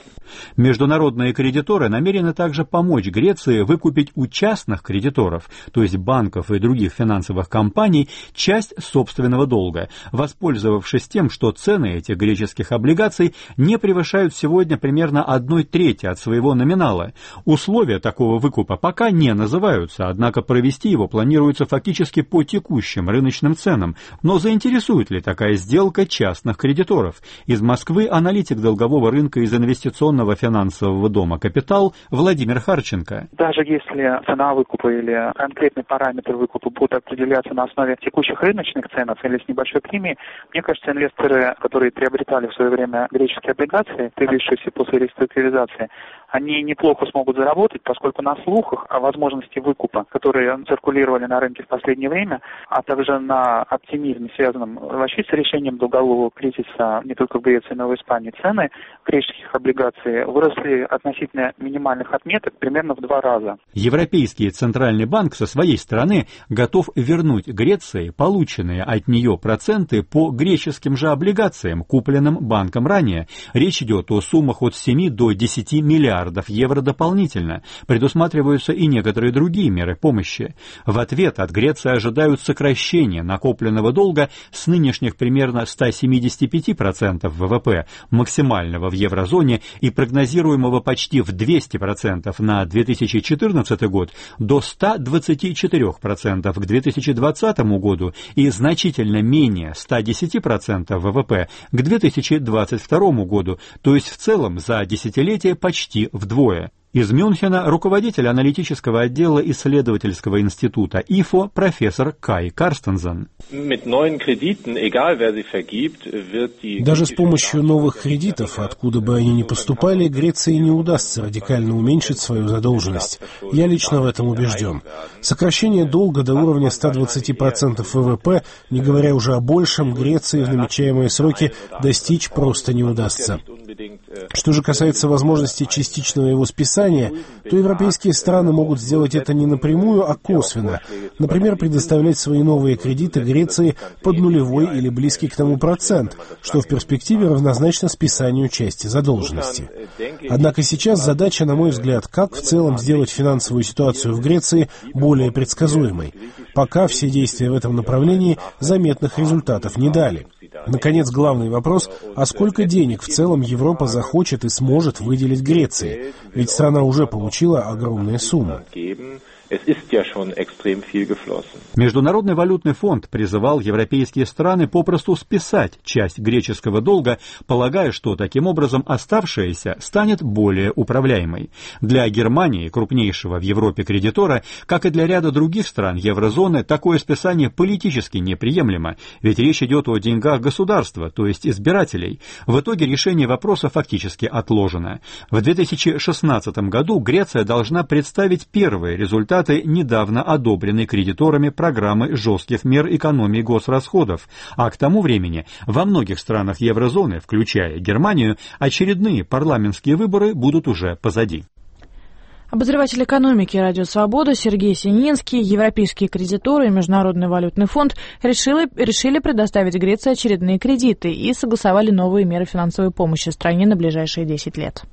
Speaker 4: Международные кредиторы намерены также помочь Греции выкупить у частных кредиторов, то есть банков и других финансовых компаний, часть собственного долга, воспользовавшись тем, что цены этих греческих облигаций не превышают сегодня примерно 1/3 от своего номинала. Условия такого выкупа пока не называются, однако провести его планируется фактически по текущим рыночным ценам. Но заинтересует ли такая сделка частных кредиторов? Из Москвы аналитик долгового рынка из инвестиционного финансового дома «Капитал» Владимир Харченко.
Speaker 3: Даже если цена выкупа или конкретный параметр выкупа будут определяться на основе текущих рыночных цен или с небольшой премией, мне кажется, инвесторы, которые приобретали в свое время греческие облигации, появившиеся после реструктуризации, они неплохо смогут заработать, поскольку на слухах о возможности выкупа, которые циркулировали на рынке в последнее время, а также на оптимизме, связанном вообще с решением долгового кризиса не только в Греции, но и в Испании, цены греческих облигаций выросли относительно минимальных отметок примерно в 2 раза.
Speaker 4: Европейский центральный банк со своей стороны готов вернуть Греции полученные от нее проценты по греческим же облигациям, купленным банком ранее. Речь идет о суммах от 7 до 10 миллиардов евро дополнительно. Предусматриваются и некоторые другие меры помощи. В ответ от Греции ожидают сокращения накопленного долга с нынешних примерно 175% ВВП, максимального в еврозоне, и прогнозируемого почти в 200% на 2014 год, до 124% к 2020 году и значительно менее 110% ВВП к 2022 году, то есть в целом за десятилетие почти вдвое. Из Мюнхена руководитель аналитического отдела исследовательского института ИФО профессор Кай Карстенсен.
Speaker 8: Даже с помощью новых кредитов, откуда бы они ни поступали, Греции не удастся радикально уменьшить свою задолженность. Я лично в этом убежден. Сокращение долга до уровня 120% ВВП, не говоря уже о большем, Греции в намечаемые сроки достичь просто не удастся. Что же касается возможности частичного его списания, то европейские страны могут сделать это не напрямую, а косвенно. Например, предоставлять свои новые кредиты Греции под нулевой или близкий к тому процент, что в перспективе равнозначно списанию части задолженности. Однако сейчас задача, на мой взгляд, как в целом сделать финансовую ситуацию в Греции более предсказуемой. Пока все действия в этом направлении заметных результатов не дали. Наконец, главный вопрос, а сколько денег в целом Европа захочет и сможет выделить Греции? Ведь страна уже получила огромные суммы.
Speaker 4: Международный валютный фонд призывал европейские страны попросту списать часть греческого долга, полагая, что таким образом оставшаяся станет более управляемой. Для Германии, крупнейшего в Европе кредитора, как и для ряда других стран еврозоны, такое списание политически неприемлемо, ведь речь идет о деньгах государства, то есть избирателей. В итоге решение вопроса фактически отложено. В 2016 году Греция должна представить первые результаты недавно одобренной кредиторами программы жестких мер экономии госрасходов, а к тому времени во многих странах еврозоны, включая Германию, очередные парламентские выборы будут уже позади.
Speaker 2: Обозреватель экономики «Радио Свобода» Сергей Сининский, европейские кредиторы и Международный валютный фонд решили предоставить Греции очередные кредиты и согласовали новые меры финансовой помощи стране на ближайшие 10 лет.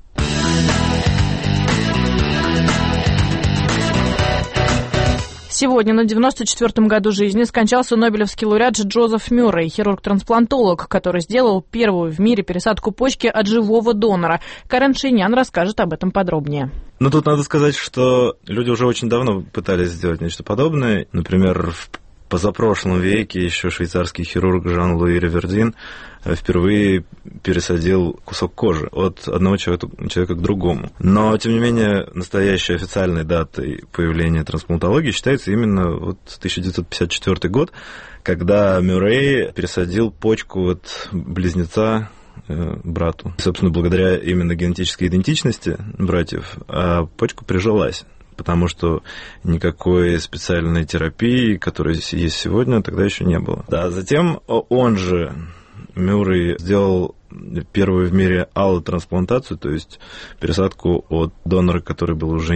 Speaker 2: Сегодня на 94-м году жизни скончался нобелевский лауреат Джозеф Мюррей, хирург-трансплантолог, который сделал первую в мире пересадку почки от живого донора. Карен Шиньян расскажет об этом подробнее.
Speaker 23: Ну, тут надо сказать, что люди уже очень давно пытались сделать нечто подобное. Например, в позапрошлом веке еще швейцарский хирург Жан-Луи Ривердин впервые пересадил кусок кожи от одного человека к другому. Но, тем не менее, настоящей официальной датой появления трансплантологии считается именно 1954 год, когда Мюррей пересадил почку от близнеца брату. Собственно, благодаря именно генетической идентичности братьев почка прижилась, потому что никакой специальной терапии, которая есть сегодня, тогда еще не было. Да, затем он же Мюррей сделал первую в мире аллотрансплантацию, то есть пересадку от донора, который был уже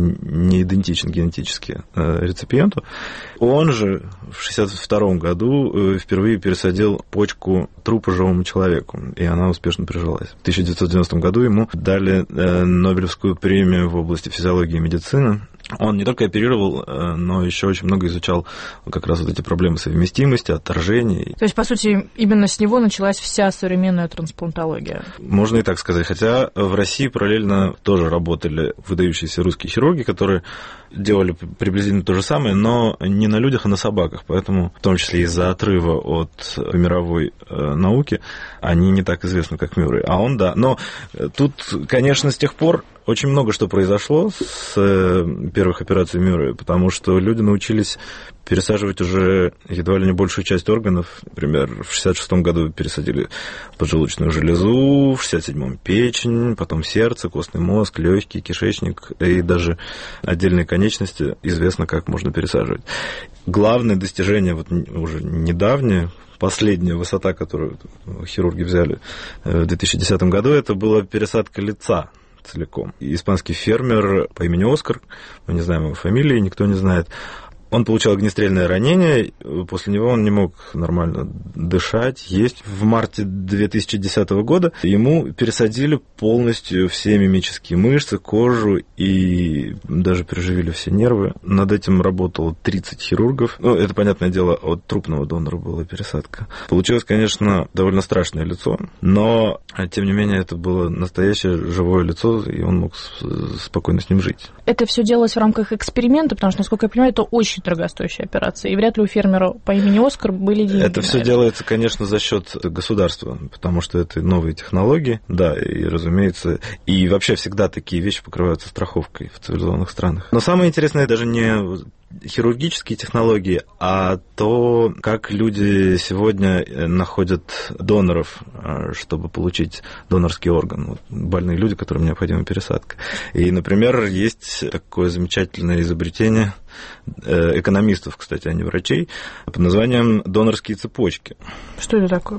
Speaker 23: не идентичен генетически реципиенту. Он же в 1962 году впервые пересадил почку трупа живому человеку, и она успешно прижилась. В 1990 году ему дали Нобелевскую премию в области физиологии и медицины. Он не только оперировал, но еще очень много изучал как раз вот эти проблемы совместимости, отторжений.
Speaker 2: То есть, по сути, именно с него началась вся современная трансплантология?
Speaker 23: Можно и так сказать. Хотя в России параллельно тоже работали выдающиеся русские хирурги, которые делали приблизительно то же самое, но не на людях, а на собаках. Поэтому, в том числе из-за отрыва от мировой науки, они не так известны, как Мюррей. А он, да. Но тут, конечно, с тех пор очень много что произошло с первых операций Мюррея, потому что люди научились пересаживать уже едва ли не большую часть органов. Например, в 1966 году пересадили поджелудочную железу, в 1967 печень, потом сердце, костный мозг, легкий, кишечник и даже отдельные конечности известно, как можно пересаживать. Главное достижение, вот уже недавнее, последняя высота, которую хирурги взяли в 2010 году, это была пересадка лица целиком. Испанский фермер по имени Оскар, мы не знаем его фамилии, никто не знает, он получил огнестрельное ранение, после него он не мог нормально дышать, есть. В марте 2010 года ему пересадили полностью все мимические мышцы, кожу и даже переживили все нервы. Над этим работало 30 хирургов. Ну, это, понятное дело, от трупного донора была пересадка. Получилось, конечно, довольно страшное лицо, но, тем не менее, это было настоящее живое лицо, и он мог спокойно с ним жить.
Speaker 2: Это все делалось в рамках эксперимента, потому что, насколько я понимаю, это очень дорогостоящая операция, и вряд ли у фермера по имени Оскар были деньги.
Speaker 23: Это все делается, конечно, за счет государства, потому что это новые технологии, да, и, разумеется, и вообще всегда такие вещи покрываются страховкой в цивилизованных странах. Но самое интересное даже не хирургические технологии, а то, как люди сегодня находят доноров, чтобы получить донорский орган. Вот, больные люди, которым необходима пересадка. И, например, есть такое замечательное изобретение экономистов, кстати, а не врачей, под названием донорские цепочки.
Speaker 2: Что это такое?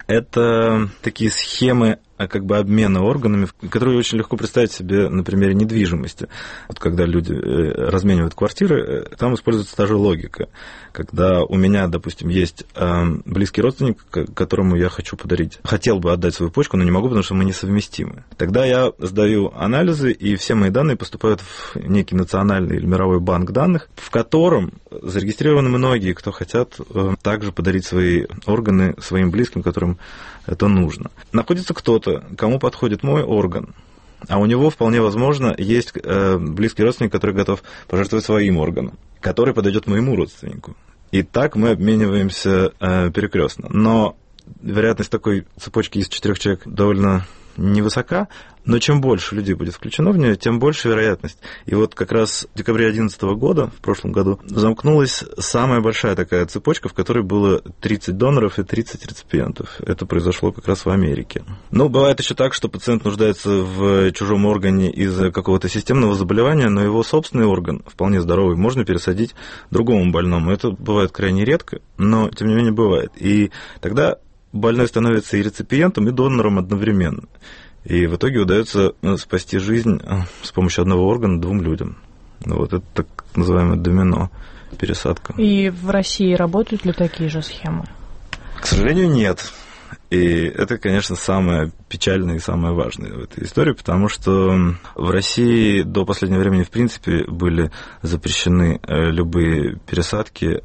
Speaker 23: Это такие схемы как бы обмена органами, которые очень легко представить себе на примере недвижимости. Вот когда люди разменивают квартиры, там используется та же логика. Когда у меня, допустим, есть близкий родственник, которому я хотел бы отдать свою почку, но не могу, потому что мы несовместимы. Тогда я сдаю анализы, и все мои данные поступают в некий национальный или мировой банк данных, в котором зарегистрированы многие, кто хотят также подарить свои органы своим близким, которым это нужно. Находится кто-то, кому подходит мой орган, а у него вполне возможно есть близкий родственник, который готов пожертвовать своим органом, который подойдет моему родственнику. И так мы обмениваемся перекрестно. Но вероятность такой цепочки из 4 человек довольно невысока, но чем больше людей будет включено в нее, тем больше вероятность. И вот как раз в декабре 2011 года, в прошлом году, замкнулась самая большая такая цепочка, в которой было 30 доноров и 30 реципиентов. Это произошло как раз в Америке. Но бывает еще так, что пациент нуждается в чужом органе из-за какого-то системного заболевания, но его собственный орган, вполне здоровый, можно пересадить другому больному. Это бывает крайне редко, но тем не менее бывает. И тогда больной становится и реципиентом, и донором одновременно. И в итоге удается спасти жизнь с помощью одного органа 2 людям. Вот это так называемое домино, пересадка.
Speaker 2: И в России работают ли такие же схемы?
Speaker 23: К сожалению, нет. И это, конечно, самое печальное и самое важное в этой истории, потому что в России до последнего времени, в принципе, были запрещены любые пересадки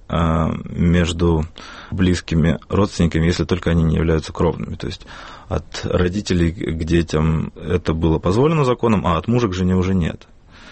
Speaker 23: между близкими родственниками, если только они не являются кровными. То есть от родителей к детям это было позволено законом, а от мужа к жене уже нет.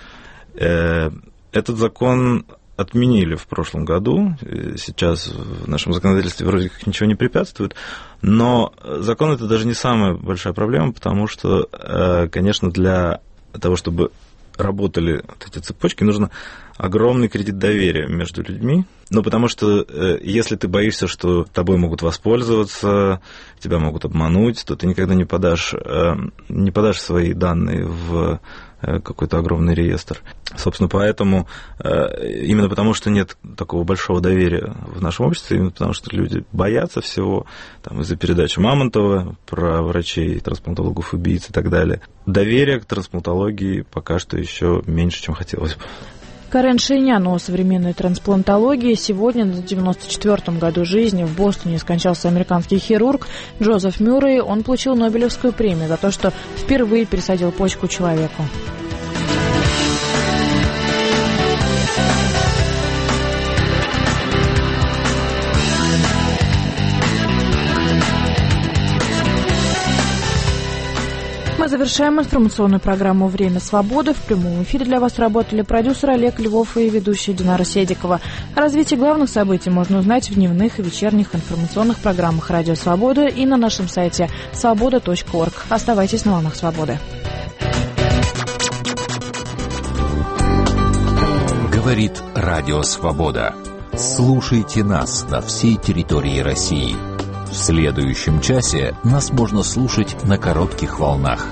Speaker 23: Этот закон отменили в прошлом году. Сейчас в нашем законодательстве вроде как ничего не препятствует. Но закон – это даже не самая большая проблема, потому что, конечно, для того, чтобы работали вот эти цепочки, нужно огромный кредит доверия между людьми. Ну, потому что если ты боишься, что тобой могут воспользоваться, тебя могут обмануть, то ты никогда не подашь свои данные в какой-то огромный реестр. Собственно, поэтому, именно потому, что нет такого большого доверия в нашем обществе, именно потому, что люди боятся всего, там, из-за передачи Мамонтова про врачей, трансплантологов, убийц и так далее, доверие к трансплантологии пока что еще меньше, чем хотелось бы.
Speaker 2: Карен Шейнян о современной трансплантологии. Сегодня, на 94-м году жизни, в Бостоне скончался американский хирург Джозеф Мюррей. Он получил Нобелевскую премию за то, что впервые пересадил почку человеку. Мы завершаем информационную программу «Время свободы». В прямом эфире для вас работали продюсер Олег Львов и ведущая Динара Седикова. О развитии главных событий можно узнать в дневных и вечерних информационных программах «Радио Свобода» и на нашем сайте svoboda.org. Оставайтесь на волнах свободы.
Speaker 18: Говорит Радио Свобода. Слушайте нас на всей территории России. В следующем часе нас можно слушать на коротких волнах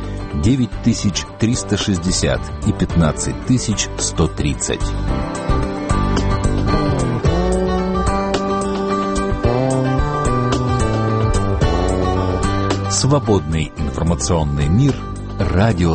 Speaker 18: 9360 и 15130. Свободный информационный мир. Радио